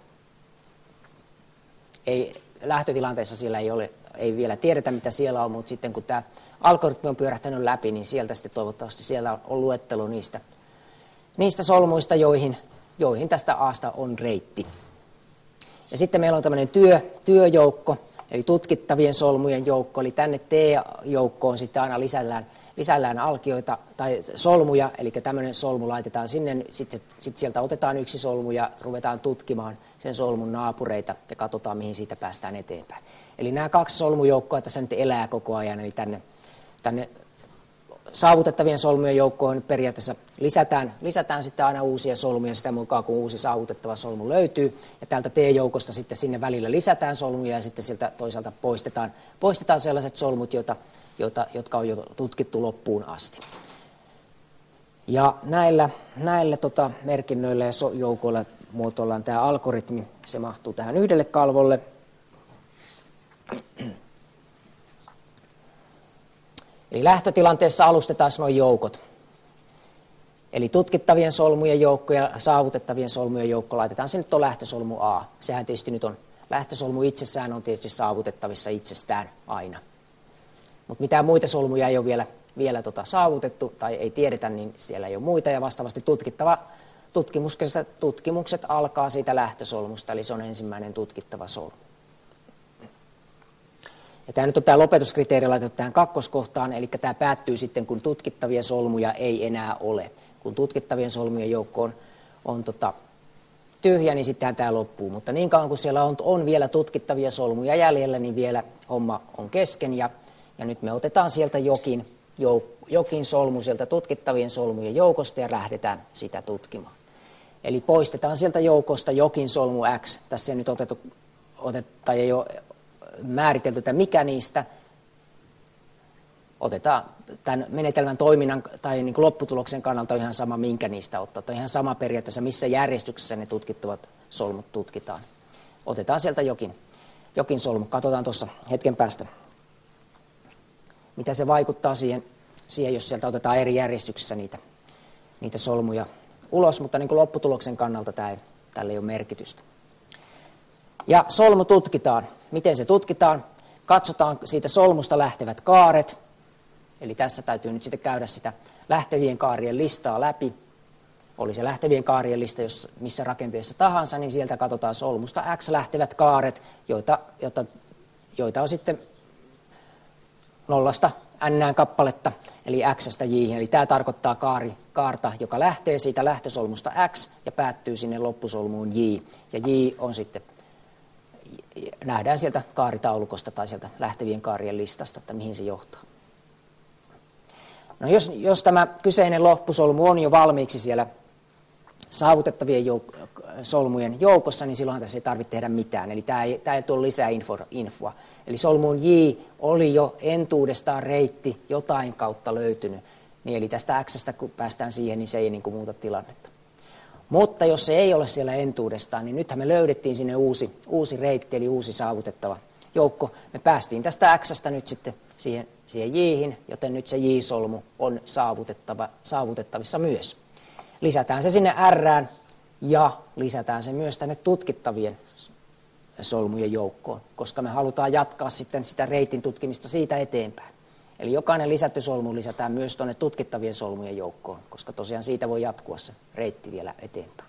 Ei, lähtötilanteessa siellä ei ole, ei vielä tiedetä mitä siellä on, mutta sitten kun tämä algoritmi on pyörähtänyt läpi, niin sieltä sitten toivottavasti siellä on luettelo niistä, niistä solmuista, joihin, joihin tästä A:sta on reitti. Ja sitten meillä on tämmöinen työ, työjoukko, eli tutkittavien solmujen joukko, eli tänne T-joukkoon sitten aina lisätään, lisäillään alkioita tai solmuja, eli tämmöinen solmu laitetaan sinne, sitten sit sieltä otetaan yksi solmu ja ruvetaan tutkimaan sen solmun naapureita ja katsotaan, mihin siitä päästään eteenpäin. Eli nämä kaksi solmujoukkoa tässä nyt elää koko ajan, eli tänne, tänne saavutettavien solmujen joukkoon periaatteessa lisätään, lisätään sitten aina uusia solmuja sitä mukaan, kun uusi saavutettava solmu löytyy. Ja täältä T-joukosta sitten sinne välillä lisätään solmuja ja sitten sieltä toisaalta poistetaan, poistetaan sellaiset solmut, joita, joita, jotka on jo tutkittu loppuun asti. Ja näillä, näillä tota, merkinnöillä ja so, joukoilla muotoillaan tämä algoritmi. Se mahtuu tähän yhdelle kalvolle. Eli lähtötilanteessa alustetaan nuo joukot. Eli tutkittavien solmujen joukko ja saavutettavien solmujen joukko laitetaan sinne tuon lähtösolmu A. Sehän tietysti nyt on, lähtösolmu itsessään on tietysti saavutettavissa itsestään aina. Mutta mitään muita solmuja ei ole vielä, vielä tota saavutettu tai ei tiedetä, niin siellä ei ole muita. Ja vastaavasti tutkittava tutkimukset, tutkimukset alkaa siitä lähtösolmusta, eli se on ensimmäinen tutkittava solmu. Ja tämä nyt on tämä lopetuskriteeri laitettu tähän kakkoskohtaan, eli tämä päättyy sitten, kun tutkittavia solmuja ei enää ole. Kun tutkittavien solmujen joukko on, on tota, tyhjä, niin sittenhän tämä loppuu. Mutta niin kauan kuin siellä on, on vielä tutkittavia solmuja jäljellä, niin vielä homma on kesken. Ja, ja nyt me otetaan sieltä jokin, jouk, jokin solmu sieltä tutkittavien solmujen joukosta ja lähdetään sitä tutkimaan. Eli poistetaan sieltä joukosta jokin solmu X. Tässä ei nyt otettu, otet, tai ei ole määritelty, että mikä niistä. Otetaan tämän menetelmän toiminnan tai niin kuin lopputuloksen kannalta on ihan sama, minkä niistä ottaa. On ihan sama periaatteessa, missä järjestyksessä ne tutkittavat solmut tutkitaan. Otetaan sieltä jokin, jokin solmu. Katsotaan tuossa hetken päästä, mitä se vaikuttaa siihen, siihen jos sieltä otetaan eri järjestyksessä niitä, niitä solmuja ulos, mutta niin kuin lopputuloksen kannalta tämä ei, tällä ei ole merkitystä. Ja solmu tutkitaan. Miten se tutkitaan? Katsotaan siitä solmusta lähtevät kaaret. Eli tässä täytyy nyt sitten käydä sitä lähtevien kaarien listaa läpi. Oli se lähtevien kaarien lista jos missä rakenteessa tahansa, niin sieltä katsotaan solmusta X lähtevät kaaret, joita, joita, joita on sitten nollasta n kappaletta, eli X:stä J. Eli tämä tarkoittaa kaari, kaarta, joka lähtee siitä lähtösolmusta X ja päättyy sinne loppusolmuun J. Ja J on sitten, nähdään sieltä kaaritaulukosta tai sieltä lähtevien kaarien listasta, että mihin se johtaa. No jos, jos tämä kyseinen loppusolmu on jo valmiiksi siellä saavutettavien jouk- solmujen joukossa, niin silloinhan tässä ei tarvitse tehdä mitään. Eli tämä ei, tämä ei tuo lisää info, infoa. Eli solmuun J oli jo entuudestaan reitti jotain kautta löytynyt. Niin eli tästä X:stä kun päästään siihen, niin se ei niin kuin muuta tilannetta. Mutta jos se ei ole siellä entuudestaan, niin nythän me löydettiin sinne uusi, uusi reitti, eli uusi saavutettava joukko. Me päästiin tästä X:stä nyt sitten siihen, siihen J:hin, joten nyt se J-solmu on saavutettava, saavutettavissa myös. Lisätään se sinne R:ään ja lisätään se myös tänne tutkittavien solmujen joukkoon, koska me halutaan jatkaa sitten sitä reitin tutkimista siitä eteenpäin. Eli jokainen lisätty solmu lisätään myös tuonne tutkittavien solmujen joukkoon, koska tosiaan siitä voi jatkua se reitti vielä eteenpäin.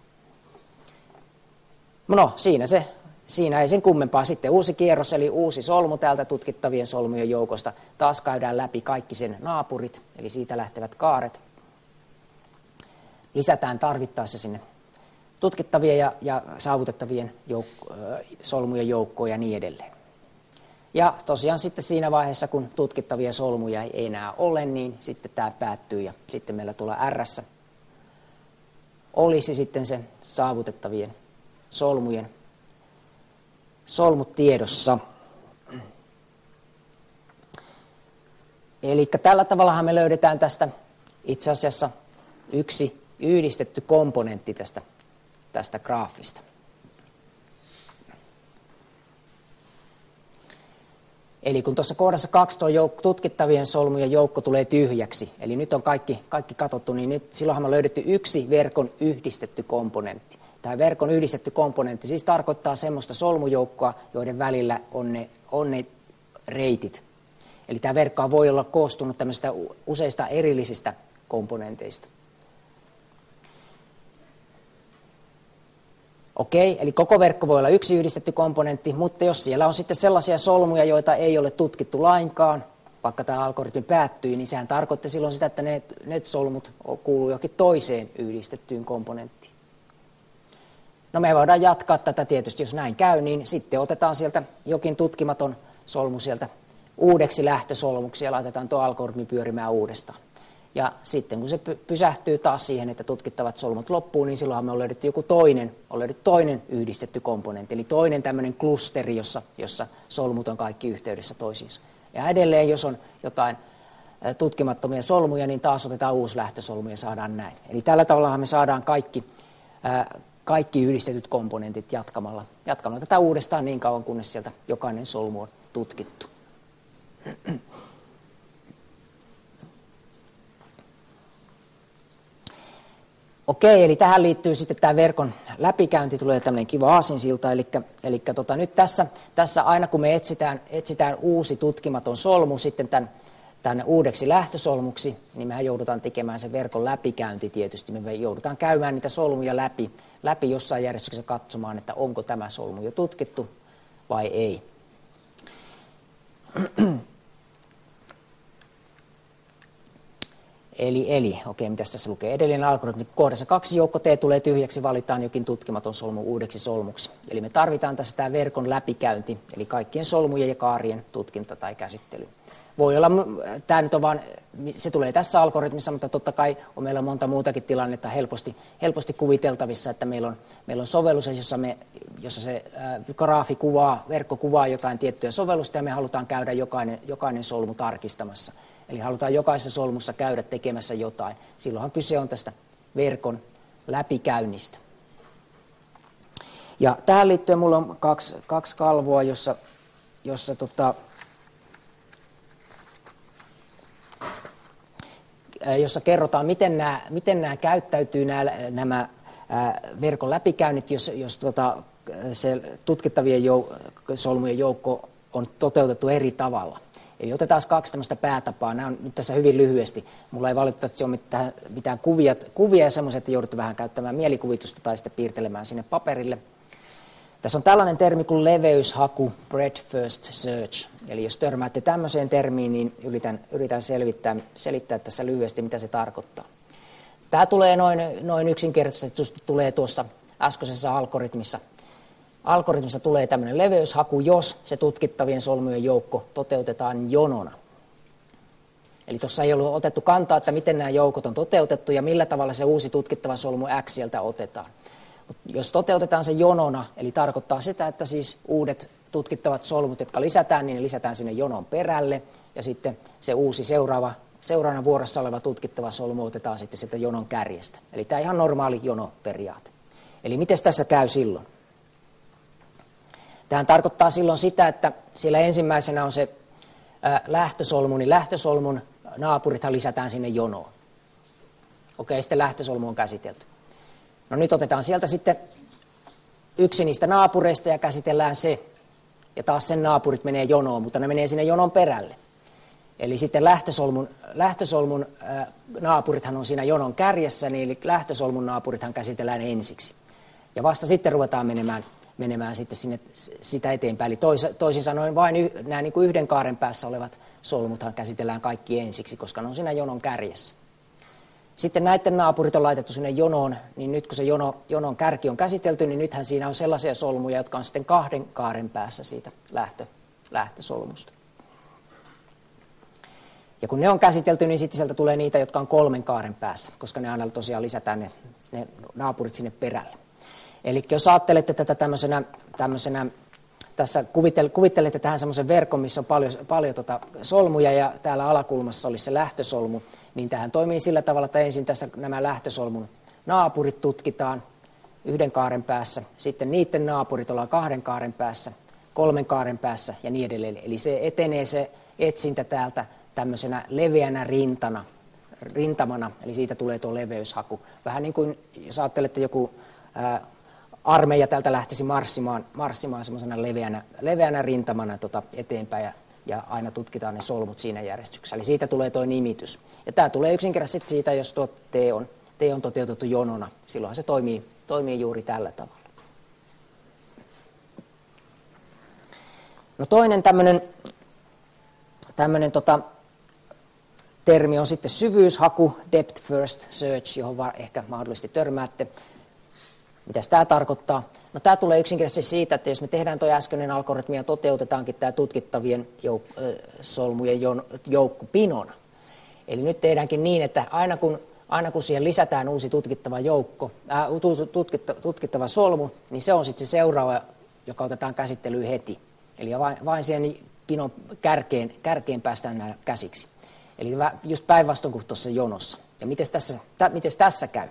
No, siinä se. Siinä ei sen kummempaa. Sitten uusi kierros, eli uusi solmu täältä tutkittavien solmujen joukosta. Taas käydään läpi kaikki sen naapurit, eli siitä lähtevät kaaret. Lisätään tarvittaessa sinne tutkittavien ja, ja saavutettavien jouk- solmujen joukkoon ja niin edelleen. Ja tosiaan sitten siinä vaiheessa, kun tutkittavia solmuja ei enää ole, niin sitten tämä päättyy ja sitten meillä tuolla R:ssä olisi sitten se saavutettavien solmujen solmut tiedossa. Eli tällä tavallahan me löydetään tästä itse asiassa yksi yhdistetty komponentti tästä, tästä graafista. Eli kun tuossa kohdassa kaksi tuo jouk- tutkittavien solmujen joukko tulee tyhjäksi, eli nyt on kaikki, kaikki katsottu, niin nyt silloinhan on löydetty yksi verkon yhdistetty komponentti. Tämä verkon yhdistetty komponentti siis tarkoittaa semmoista solmujoukkoa, joiden välillä on ne, on ne reitit. Eli tämä verkko voi olla koostunut tämmöistä useista erillisistä komponenteista. Okei, eli koko verkko voi olla yksi yhdistetty komponentti, mutta jos siellä on sitten sellaisia solmuja, joita ei ole tutkittu lainkaan, vaikka tämä algoritmi päättyi, niin sehän tarkoitti silloin sitä, että ne, ne solmut kuuluu johonkin toiseen yhdistettyyn komponenttiin. No me voidaan jatkaa tätä tietysti, jos näin käy, niin sitten otetaan sieltä jokin tutkimaton solmu sieltä uudeksi lähtösolmuksi ja laitetaan tuo algoritmi pyörimään uudestaan. Ja sitten kun se pysähtyy taas siihen, että tutkittavat solmut loppuu, niin silloinhan me on löydetty joku toinen, on löydetty toinen yhdistetty komponentti, eli toinen tämmöinen klusteri, jossa, jossa solmut on kaikki yhteydessä toisiinsa. Ja edelleen, jos on jotain tutkimattomia solmuja, niin taas otetaan uusi lähtösolmu ja saadaan näin. Eli tällä tavalla me saadaan kaikki, ää, kaikki yhdistetyt komponentit jatkamalla, jatkamalla tätä uudestaan niin kauan, kunnes sieltä jokainen solmu on tutkittu. Okei, eli tähän liittyy sitten tämä verkon läpikäynti, tulee tämmöinen kiva aasinsilta, eli, eli tota, nyt tässä, tässä aina kun me etsitään, etsitään uusi tutkimaton solmu sitten tämän, tämän uudeksi lähtösolmuksi, niin mehän joudutaan tekemään se verkon läpikäynti tietysti, me joudutaan käymään niitä solmuja läpi, läpi jossain järjestyksessä katsomaan, että onko tämä solmu jo tutkittu vai ei. Eli, eli okei, mitä tässä lukee? Edellinen algoritmi, kohdassa kaksi joukko T tulee tyhjäksi, valitaan jokin tutkimaton solmu uudeksi solmuksi. Eli me tarvitaan tässä tämä verkon läpikäynti, eli kaikkien solmujen ja kaarien tutkinta tai käsittely. Voi olla, tämä nyt on vaan, se tulee tässä algoritmissa, mutta totta kai on meillä monta muutakin tilannetta helposti, helposti kuviteltavissa, että meillä on, meillä on sovellus, jossa, me, jossa se ää, graafi kuvaa, verkko kuvaa jotain tiettyä sovellusta ja me halutaan käydä jokainen, jokainen solmu tarkistamassa. Eli halutaan jokaisessa solmussa käydä tekemässä jotain. Silloinhan kyse on tästä verkon läpikäynnistä. Ja tähän liittyen minulla on kaksi, kaksi kalvoa, jossa, jossa tota, jossa kerrotaan, miten nämä, miten nämä käyttäytyy nämä, nämä ää, verkon läpikäynnit, jos, jos tota, se tutkittavien jou, solmujen joukko on toteutettu eri tavalla. Eli otetaan kaksi tämmöistä päätapaa. Nämä on nyt tässä hyvin lyhyesti. Mulla ei valitettavasti ole mitään, mitään kuvia, kuvia ja semmoisia, että joudutte vähän käyttämään mielikuvitusta tai sitten piirtelemään sinne paperille. Tässä on tällainen termi kuin leveyshaku, breadth first search. Eli jos törmäätte tämmöiseen termiin, niin yritän, yritän selvittää, selittää tässä lyhyesti, mitä se tarkoittaa. Tämä tulee noin, noin yksinkertaisesti, tulee tuossa äskeisessä algoritmissa. Algoritmissa tulee tämmöinen leveyshaku, jos se tutkittavien solmujen joukko toteutetaan jonona. Eli tuossa ei ollut otettu kantaa, että miten nämä joukot on toteutettu ja millä tavalla se uusi tutkittava solmu X sieltä otetaan. Mut jos toteutetaan se jonona, eli tarkoittaa sitä, että siis uudet tutkittavat solmut, jotka lisätään, niin ne lisätään sinne jonon perälle ja sitten se uusi seuraava, seuraavana vuorossa oleva tutkittava solmu otetaan sitten sieltä jonon kärjestä. Eli tämä ihan normaali jonoperiaate. Eli miten tässä käy silloin? Tämähän tarkoittaa silloin sitä, että siellä ensimmäisenä on se ää, lähtösolmu, niin lähtösolmun naapurithan lisätään sinne jonoon. Okei, sitten lähtösolmu on käsitelty. No nyt otetaan sieltä sitten yksi niistä naapureista ja käsitellään se. Ja taas sen naapurit menee jonoon, mutta ne menee sinne jonon perälle. Eli sitten lähtösolmun, lähtösolmun ää, naapurithan on siinä jonon kärjessä, niin eli lähtösolmun naapurithan käsitellään ensiksi. Ja vasta sitten ruvetaan menemään menemään sitten sinne, sitä eteenpäin. Eli tois, toisin sanoen vain y, nämä niin kuin yhden kaaren päässä olevat solmuthan käsitellään kaikki ensiksi, koska ne on siinä jonon kärjessä. Sitten näiden naapurit on laitettu sinne jonoon, niin nyt kun se jono, jonon kärki on käsitelty, niin nythän siinä on sellaisia solmuja, jotka on sitten kahden kaaren päässä siitä lähtö, lähtösolmusta. Ja kun ne on käsitelty, niin sitten sieltä tulee niitä, jotka on kolmen kaaren päässä, koska ne aina tosiaan lisätään ne, ne naapurit sinne perälle. Eli jos ajattelette tätä tämmöisenä, tämmöisenä tässä kuvittelette tähän semmoisen verkon, missä on paljon, paljon tota solmuja ja täällä alakulmassa olisi se lähtösolmu, niin tähän toimii sillä tavalla, että ensin tässä nämä lähtösolmun naapurit tutkitaan yhden kaaren päässä, sitten niiden naapurit ollaan kahden kaaren päässä, kolmen kaaren päässä ja niin edelleen. Eli se etenee se etsintä täältä tämmöisenä leveänä rintana, rintamana, eli siitä tulee tuo leveyshaku. Vähän niin kuin jos ajattelette joku ää, armeija täältä lähtisi marssimaan, marssimaan semmoisena leveänä, leveänä rintamana tota eteenpäin ja, ja aina tutkitaan ne solmut siinä järjestyksessä. Eli siitä tulee tuo nimitys. Ja tämä tulee yksinkertaisesti siitä, jos tuo T on, T on toteutettu jonona. Silloinhan se toimii, toimii juuri tällä tavalla. No toinen tämmöinen, tämmöinen tota, termi on sitten syvyyshaku, depth first search, johon ehkä mahdollisesti törmäätte. Mitä tämä tarkoittaa? No tämä tulee yksinkertaisesti siitä, että jos me tehdään tuo äskeinen algoritmi ja toteutetaankin tämä tutkittavien jouk- solmujen joukko pinona. Eli nyt tehdäänkin niin, että aina kun, aina kun siihen lisätään uusi tutkittava joukko, ää, tutkittava, tutkittava solmu, niin se on sitten se seuraava, joka otetaan käsittelyyn heti. Eli vain, vain siihen pinon kärkeen, kärkeen päästään nämä käsiksi. Eli just päinvastoin kuin tuossa jonossa. Ja miten tässä, tä, mites tässä käy?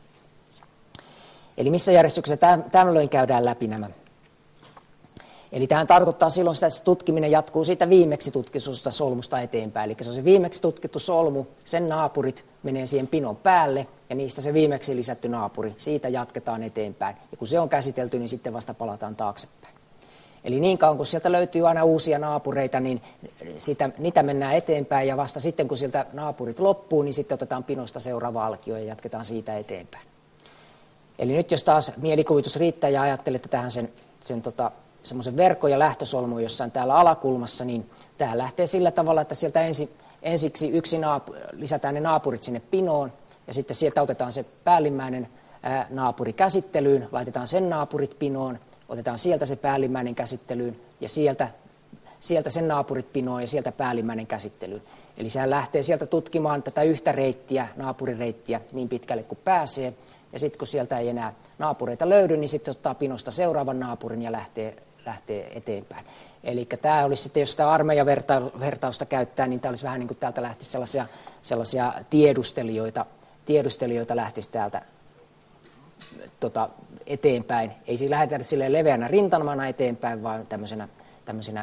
Eli missä järjestyksessä tällöin käydään läpi nämä. Eli tähän tarkoittaa silloin, että se tutkiminen jatkuu siitä viimeksi tutkitusta solmusta eteenpäin. Eli se on se viimeksi tutkittu solmu, sen naapurit menee siihen pinon päälle, ja niistä se viimeksi lisätty naapuri, siitä jatketaan eteenpäin. Ja kun se on käsitelty, niin sitten vasta palataan taaksepäin. Eli niin kauan kun sieltä löytyy aina uusia naapureita, niin sitä, niitä mennään eteenpäin, ja vasta sitten kun sieltä naapurit loppuu, niin sitten otetaan pinosta seuraava alkio ja jatketaan siitä eteenpäin. Eli nyt jos taas mielikuvitus riittää ja ajattelette tähän sen, sen tota, semmoisen verkko- ja lähtösolmun jossain täällä alakulmassa, niin tämä lähtee sillä tavalla, että sieltä ensi, ensiksi yksi naapu, lisätään ne naapurit sinne pinoon, ja sitten sieltä otetaan se päällimmäinen ää, naapuri käsittelyyn, laitetaan sen naapurit pinoon, otetaan sieltä se päällimmäinen käsittelyyn, ja sieltä, sieltä sen naapurit pinoon ja sieltä päällimmäinen käsittelyyn. Eli sehän lähtee sieltä tutkimaan tätä yhtä reittiä, naapurireittiä, niin pitkälle kuin pääsee, ja sitten kun sieltä ei enää naapureita löydy, niin sitten ottaa pinosta seuraavan naapurin ja lähtee, lähtee eteenpäin. Eli tämä olisi sitten, jos sitä armeijavertausta käyttää, niin tämä olisi vähän niin kuin täältä lähtisi sellaisia, sellaisia tiedustelijoita, tiedustelijoita lähtisi täältä tota, eteenpäin. Ei siis lähdetä silleen leveänä rintamana eteenpäin, vaan tämmöisenä, tämmöisenä,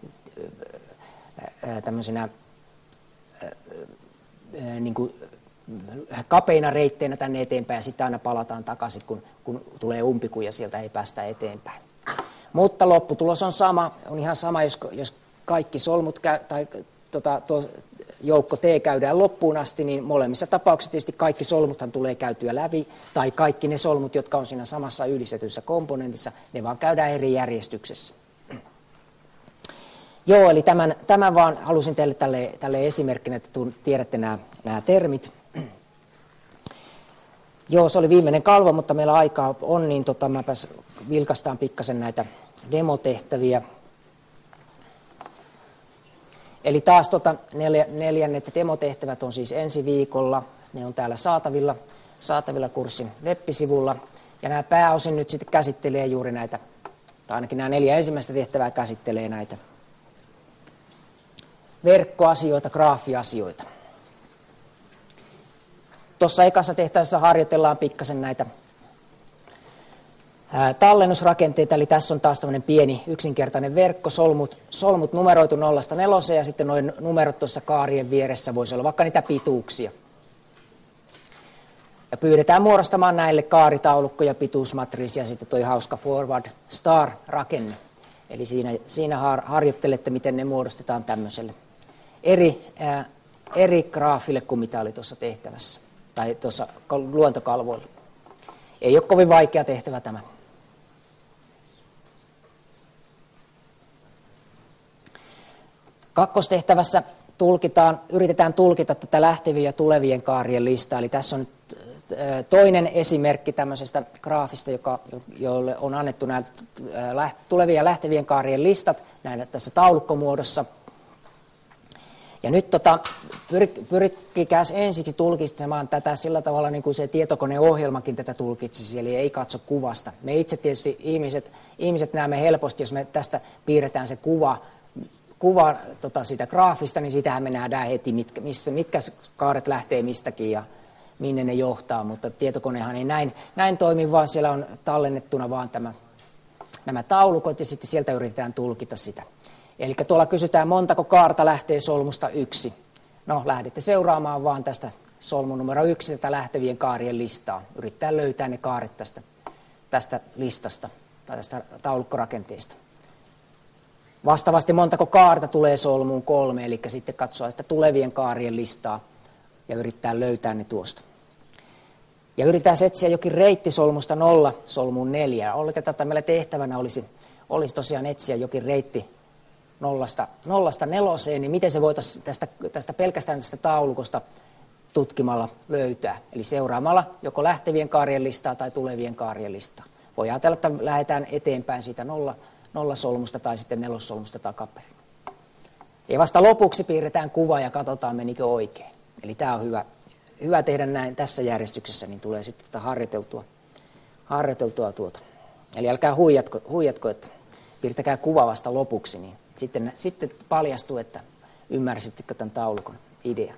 tämmöisenä niin kuin kapeina reitteinä tänne eteenpäin, ja sitten aina palataan takaisin, kun, kun tulee umpikuja, sieltä ei päästä eteenpäin. Mutta lopputulos on sama, on ihan sama, jos, jos kaikki solmut käy, tai tota, tuo joukko T käydään loppuun asti, niin molemmissa tapauksissa tietysti kaikki solmuthan tulee käytyä läpi, tai kaikki ne solmut, jotka on siinä samassa yhdistetyssä komponentissa, ne vaan käydään eri järjestyksessä. Joo, eli tämän, tämän vaan halusin teille tälle, tälle esimerkkinä, että tiedätte nämä, nämä termit. Joo, se oli viimeinen kalvo, mutta meillä aikaa on, niin tota, mäpäs vilkaistaan pikkasen näitä demotehtäviä. Eli taas tota, neljä, neljännet demotehtävät on siis ensi viikolla. Ne on täällä saatavilla, saatavilla kurssin web-sivulla. Ja nämä pääosin nyt sitten käsittelee juuri näitä, tai ainakin nämä neljä ensimmäistä tehtävää käsittelee näitä verkkoasioita, graafiasioita. Tuossa ekassa tehtävässä harjoitellaan pikkasen näitä ää, tallennusrakenteita, eli tässä on taas tämmöinen pieni yksinkertainen verkko, solmut, solmut numeroitu nollasta neloseen, ja sitten noin numerot tuossa kaarien vieressä voisi olla vaikka niitä pituuksia. Ja pyydetään muodostamaan näille kaaritaulukko ja pituusmatriisi ja sitten toi hauska forward star-rakenne. Eli siinä, siinä har, harjoittelette, miten ne muodostetaan tämmöiselle eri, ää, eri graafille kuin mitä oli tuossa tehtävässä. Tai tuossa luontokalvoilla. Ei ole kovin vaikea tehtävä tämä. Kakkostehtävässä tulkitaan, yritetään tulkita tätä lähtevien ja tulevien kaarien listaa. Eli tässä on nyt toinen esimerkki tämmöisestä graafista, joka, jolle on annettu nämä tulevien ja lähtevien kaarien listat näin tässä taulukkomuodossa. Ja nyt tota, pyr, pyrkikääs ensiksi tulkitsemaan tätä sillä tavalla, niin kuin se tietokoneohjelmakin tätä tulkitsisi, eli ei katso kuvasta. Me itse tietysti ihmiset, ihmiset näemme helposti, jos me tästä piirretään se kuva, kuva tota, siitä graafista, niin siitähän me nähdään heti, mitkä, missä, mitkä kaaret lähtee mistäkin ja minne ne johtaa, mutta tietokonehan ei näin, näin toimi, vaan siellä on tallennettuna vaan tämä, nämä taulukot ja sitten sieltä yritetään tulkita sitä. Eli tuolla kysytään, montako kaarta lähtee solmusta yksi. No, lähdette seuraamaan vaan tästä solmun numero yksi, tätä lähtevien kaarien listaa. Yrittää löytää ne kaaret tästä, tästä listasta tai tästä taulukkorakenteesta. Vastaavasti montako kaarta tulee solmuun kolme, eli sitten katsoa sitä tulevien kaarien listaa ja yrittää löytää ne tuosta. Ja yritetään etsiä jokin reitti solmusta nolla solmuun neljä. Oletetaan, että meillä tehtävänä olisi, olisi tosiaan etsiä jokin reitti nollasta, nollasta neloseen, niin miten se voitaisiin tästä, tästä pelkästään tästä taulukosta tutkimalla löytää. Eli seuraamalla joko lähtevien kaarien listaa tai tulevien kaarien listaa. Voi ajatella, että lähdetään eteenpäin siitä nolla, nollasolmusta tai sitten nelossolmusta takaperin. Ja vasta lopuksi piirretään kuva ja katsotaan, menikö oikein. Eli tämä on hyvä, hyvä tehdä näin tässä järjestyksessä, niin tulee sitten tuota harjoiteltua, harjoiteltua tuota. Eli älkää huijatko, huijatko, että piirtäkää kuva vasta lopuksi, niin sitten, sitten paljastuu, että ymmärsittekö tämän taulukon idea.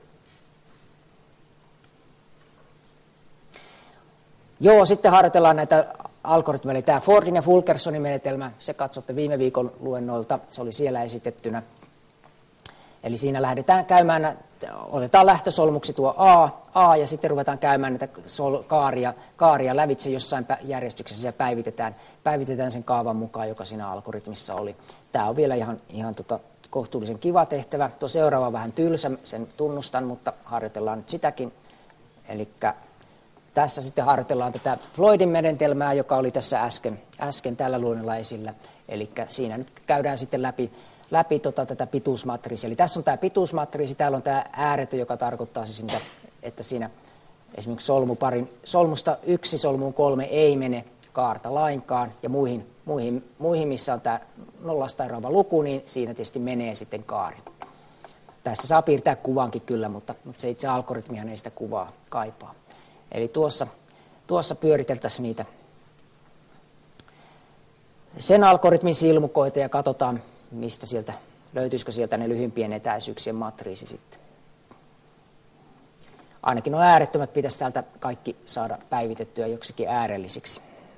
Joo, sitten harjoitellaan näitä algoritmeja. Eli tämä Fordin ja Fulkersonin menetelmä, se katsotte viime viikon luennoilta, se oli siellä esitettynä. Eli siinä lähdetään käymään, otetaan lähtösolmuksi tuo A, A ja sitten ruvetaan käymään näitä sol, kaaria, kaaria lävitse jossain järjestyksessä ja päivitetään, päivitetään sen kaavan mukaan, joka siinä algoritmissa oli. Tämä on vielä ihan, ihan tota, kohtuullisen kiva tehtävä. Tuo seuraava on vähän tylsä, sen tunnustan, mutta harjoitellaan nyt sitäkin. Eli tässä sitten harjoitellaan tätä Floydin menetelmää, joka oli tässä äsken, äsken tällä luonnolla esillä. Eli siinä nyt käydään sitten läpi, läpi tota, tätä pituusmatriisia. Eli tässä on tämä pituusmatriisi, täällä on tämä ääretön, joka tarkoittaa siis sitä, että siinä esimerkiksi solmuparin, solmusta yksi solmuun kolme ei mene kaarta lainkaan, ja muihin, muihin, muihin missä on tämä nollasta eroava luku, niin siinä tietysti menee sitten kaari. Tässä saa piirtää kuvankin kyllä, mutta, mutta se itse algoritmihan ei sitä kuvaa kaipaa. Eli tuossa, tuossa pyöriteltäisiin niitä sen algoritmin silmukoita ja katsotaan, mistä sieltä, löytyisikö sieltä ne lyhyimpien etäisyyksien matriisi sitten. Ainakin nuo äärettömät pitäisi täältä kaikki saada päivitettyä joksikin äärellisiksi.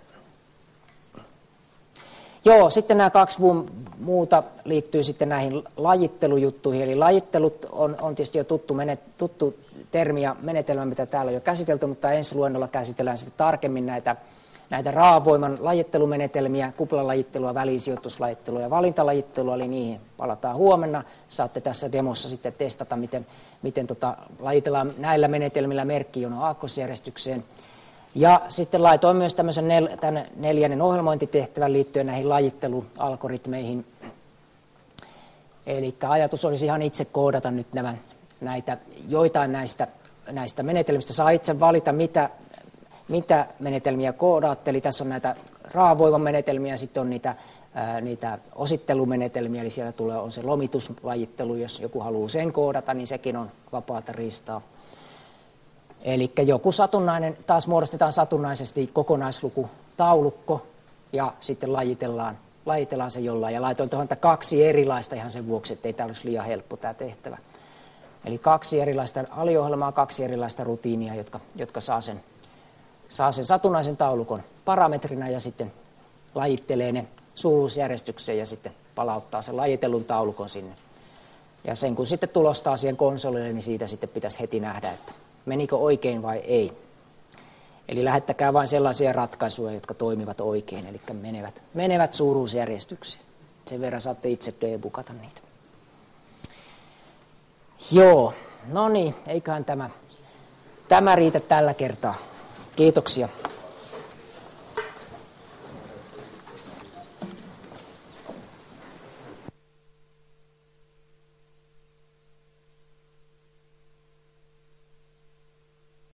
Joo, sitten nämä kaksi muuta liittyy sitten näihin lajittelujuttuihin. Eli lajittelut on, on tietysti jo tuttu, menet, tuttu termi ja menetelmä, mitä täällä on jo käsitelty, mutta ensi luennolla käsitellään sitten tarkemmin näitä, näitä raavoiman lajittelumenetelmiä, kuplalajittelua, välisijoituslajittelua ja valintalajittelua, eli niihin palataan huomenna. Saatte tässä demossa sitten testata, miten, miten tota, lajitellaan näillä menetelmillä merkkijono aakkosjärjestykseen. Ja sitten laitoin myös tämmöisen nel, tämän neljännen ohjelmointitehtävän liittyen näihin lajittelualgoritmeihin. Eli ajatus olisi ihan itse koodata nyt nämä, näitä, joitain näistä, näistä menetelmistä. Saa itse valita, mitä, mitä menetelmiä koodaatte. Eli tässä on näitä raavoivan menetelmiä, sitten on niitä, ää, niitä osittelumenetelmiä, eli siellä tulee on se lomituslajittelu, jos joku haluaa sen koodata, niin sekin on vapaata riistaa. Eli joku satunnainen, taas muodostetaan satunnaisesti kokonaislukutaulukko ja sitten lajitellaan, lajitellaan se jollain. Ja laitoin tuohon kaksi erilaista ihan sen vuoksi, ettei tämä olisi liian helppo tämä tehtävä. Eli kaksi erilaista aliohjelmaa, kaksi erilaista rutiinia, jotka, jotka saa, sen, saa sen satunnaisen taulukon parametrina ja sitten lajittelee ne suuruusjärjestykseen ja sitten palauttaa sen lajitellun taulukon sinne. Ja sen kun sitten tulostaa siihen konsolille, niin siitä sitten pitäisi heti nähdä, että menikö oikein vai ei. Eli lähettäkää vain sellaisia ratkaisuja, jotka toimivat oikein, eli menevät, menevät suuruusjärjestykseen. Sen verran saatte itse debugata niitä. Joo, no niin, eiköhän tämä, tämä riitä tällä kertaa. Kiitoksia.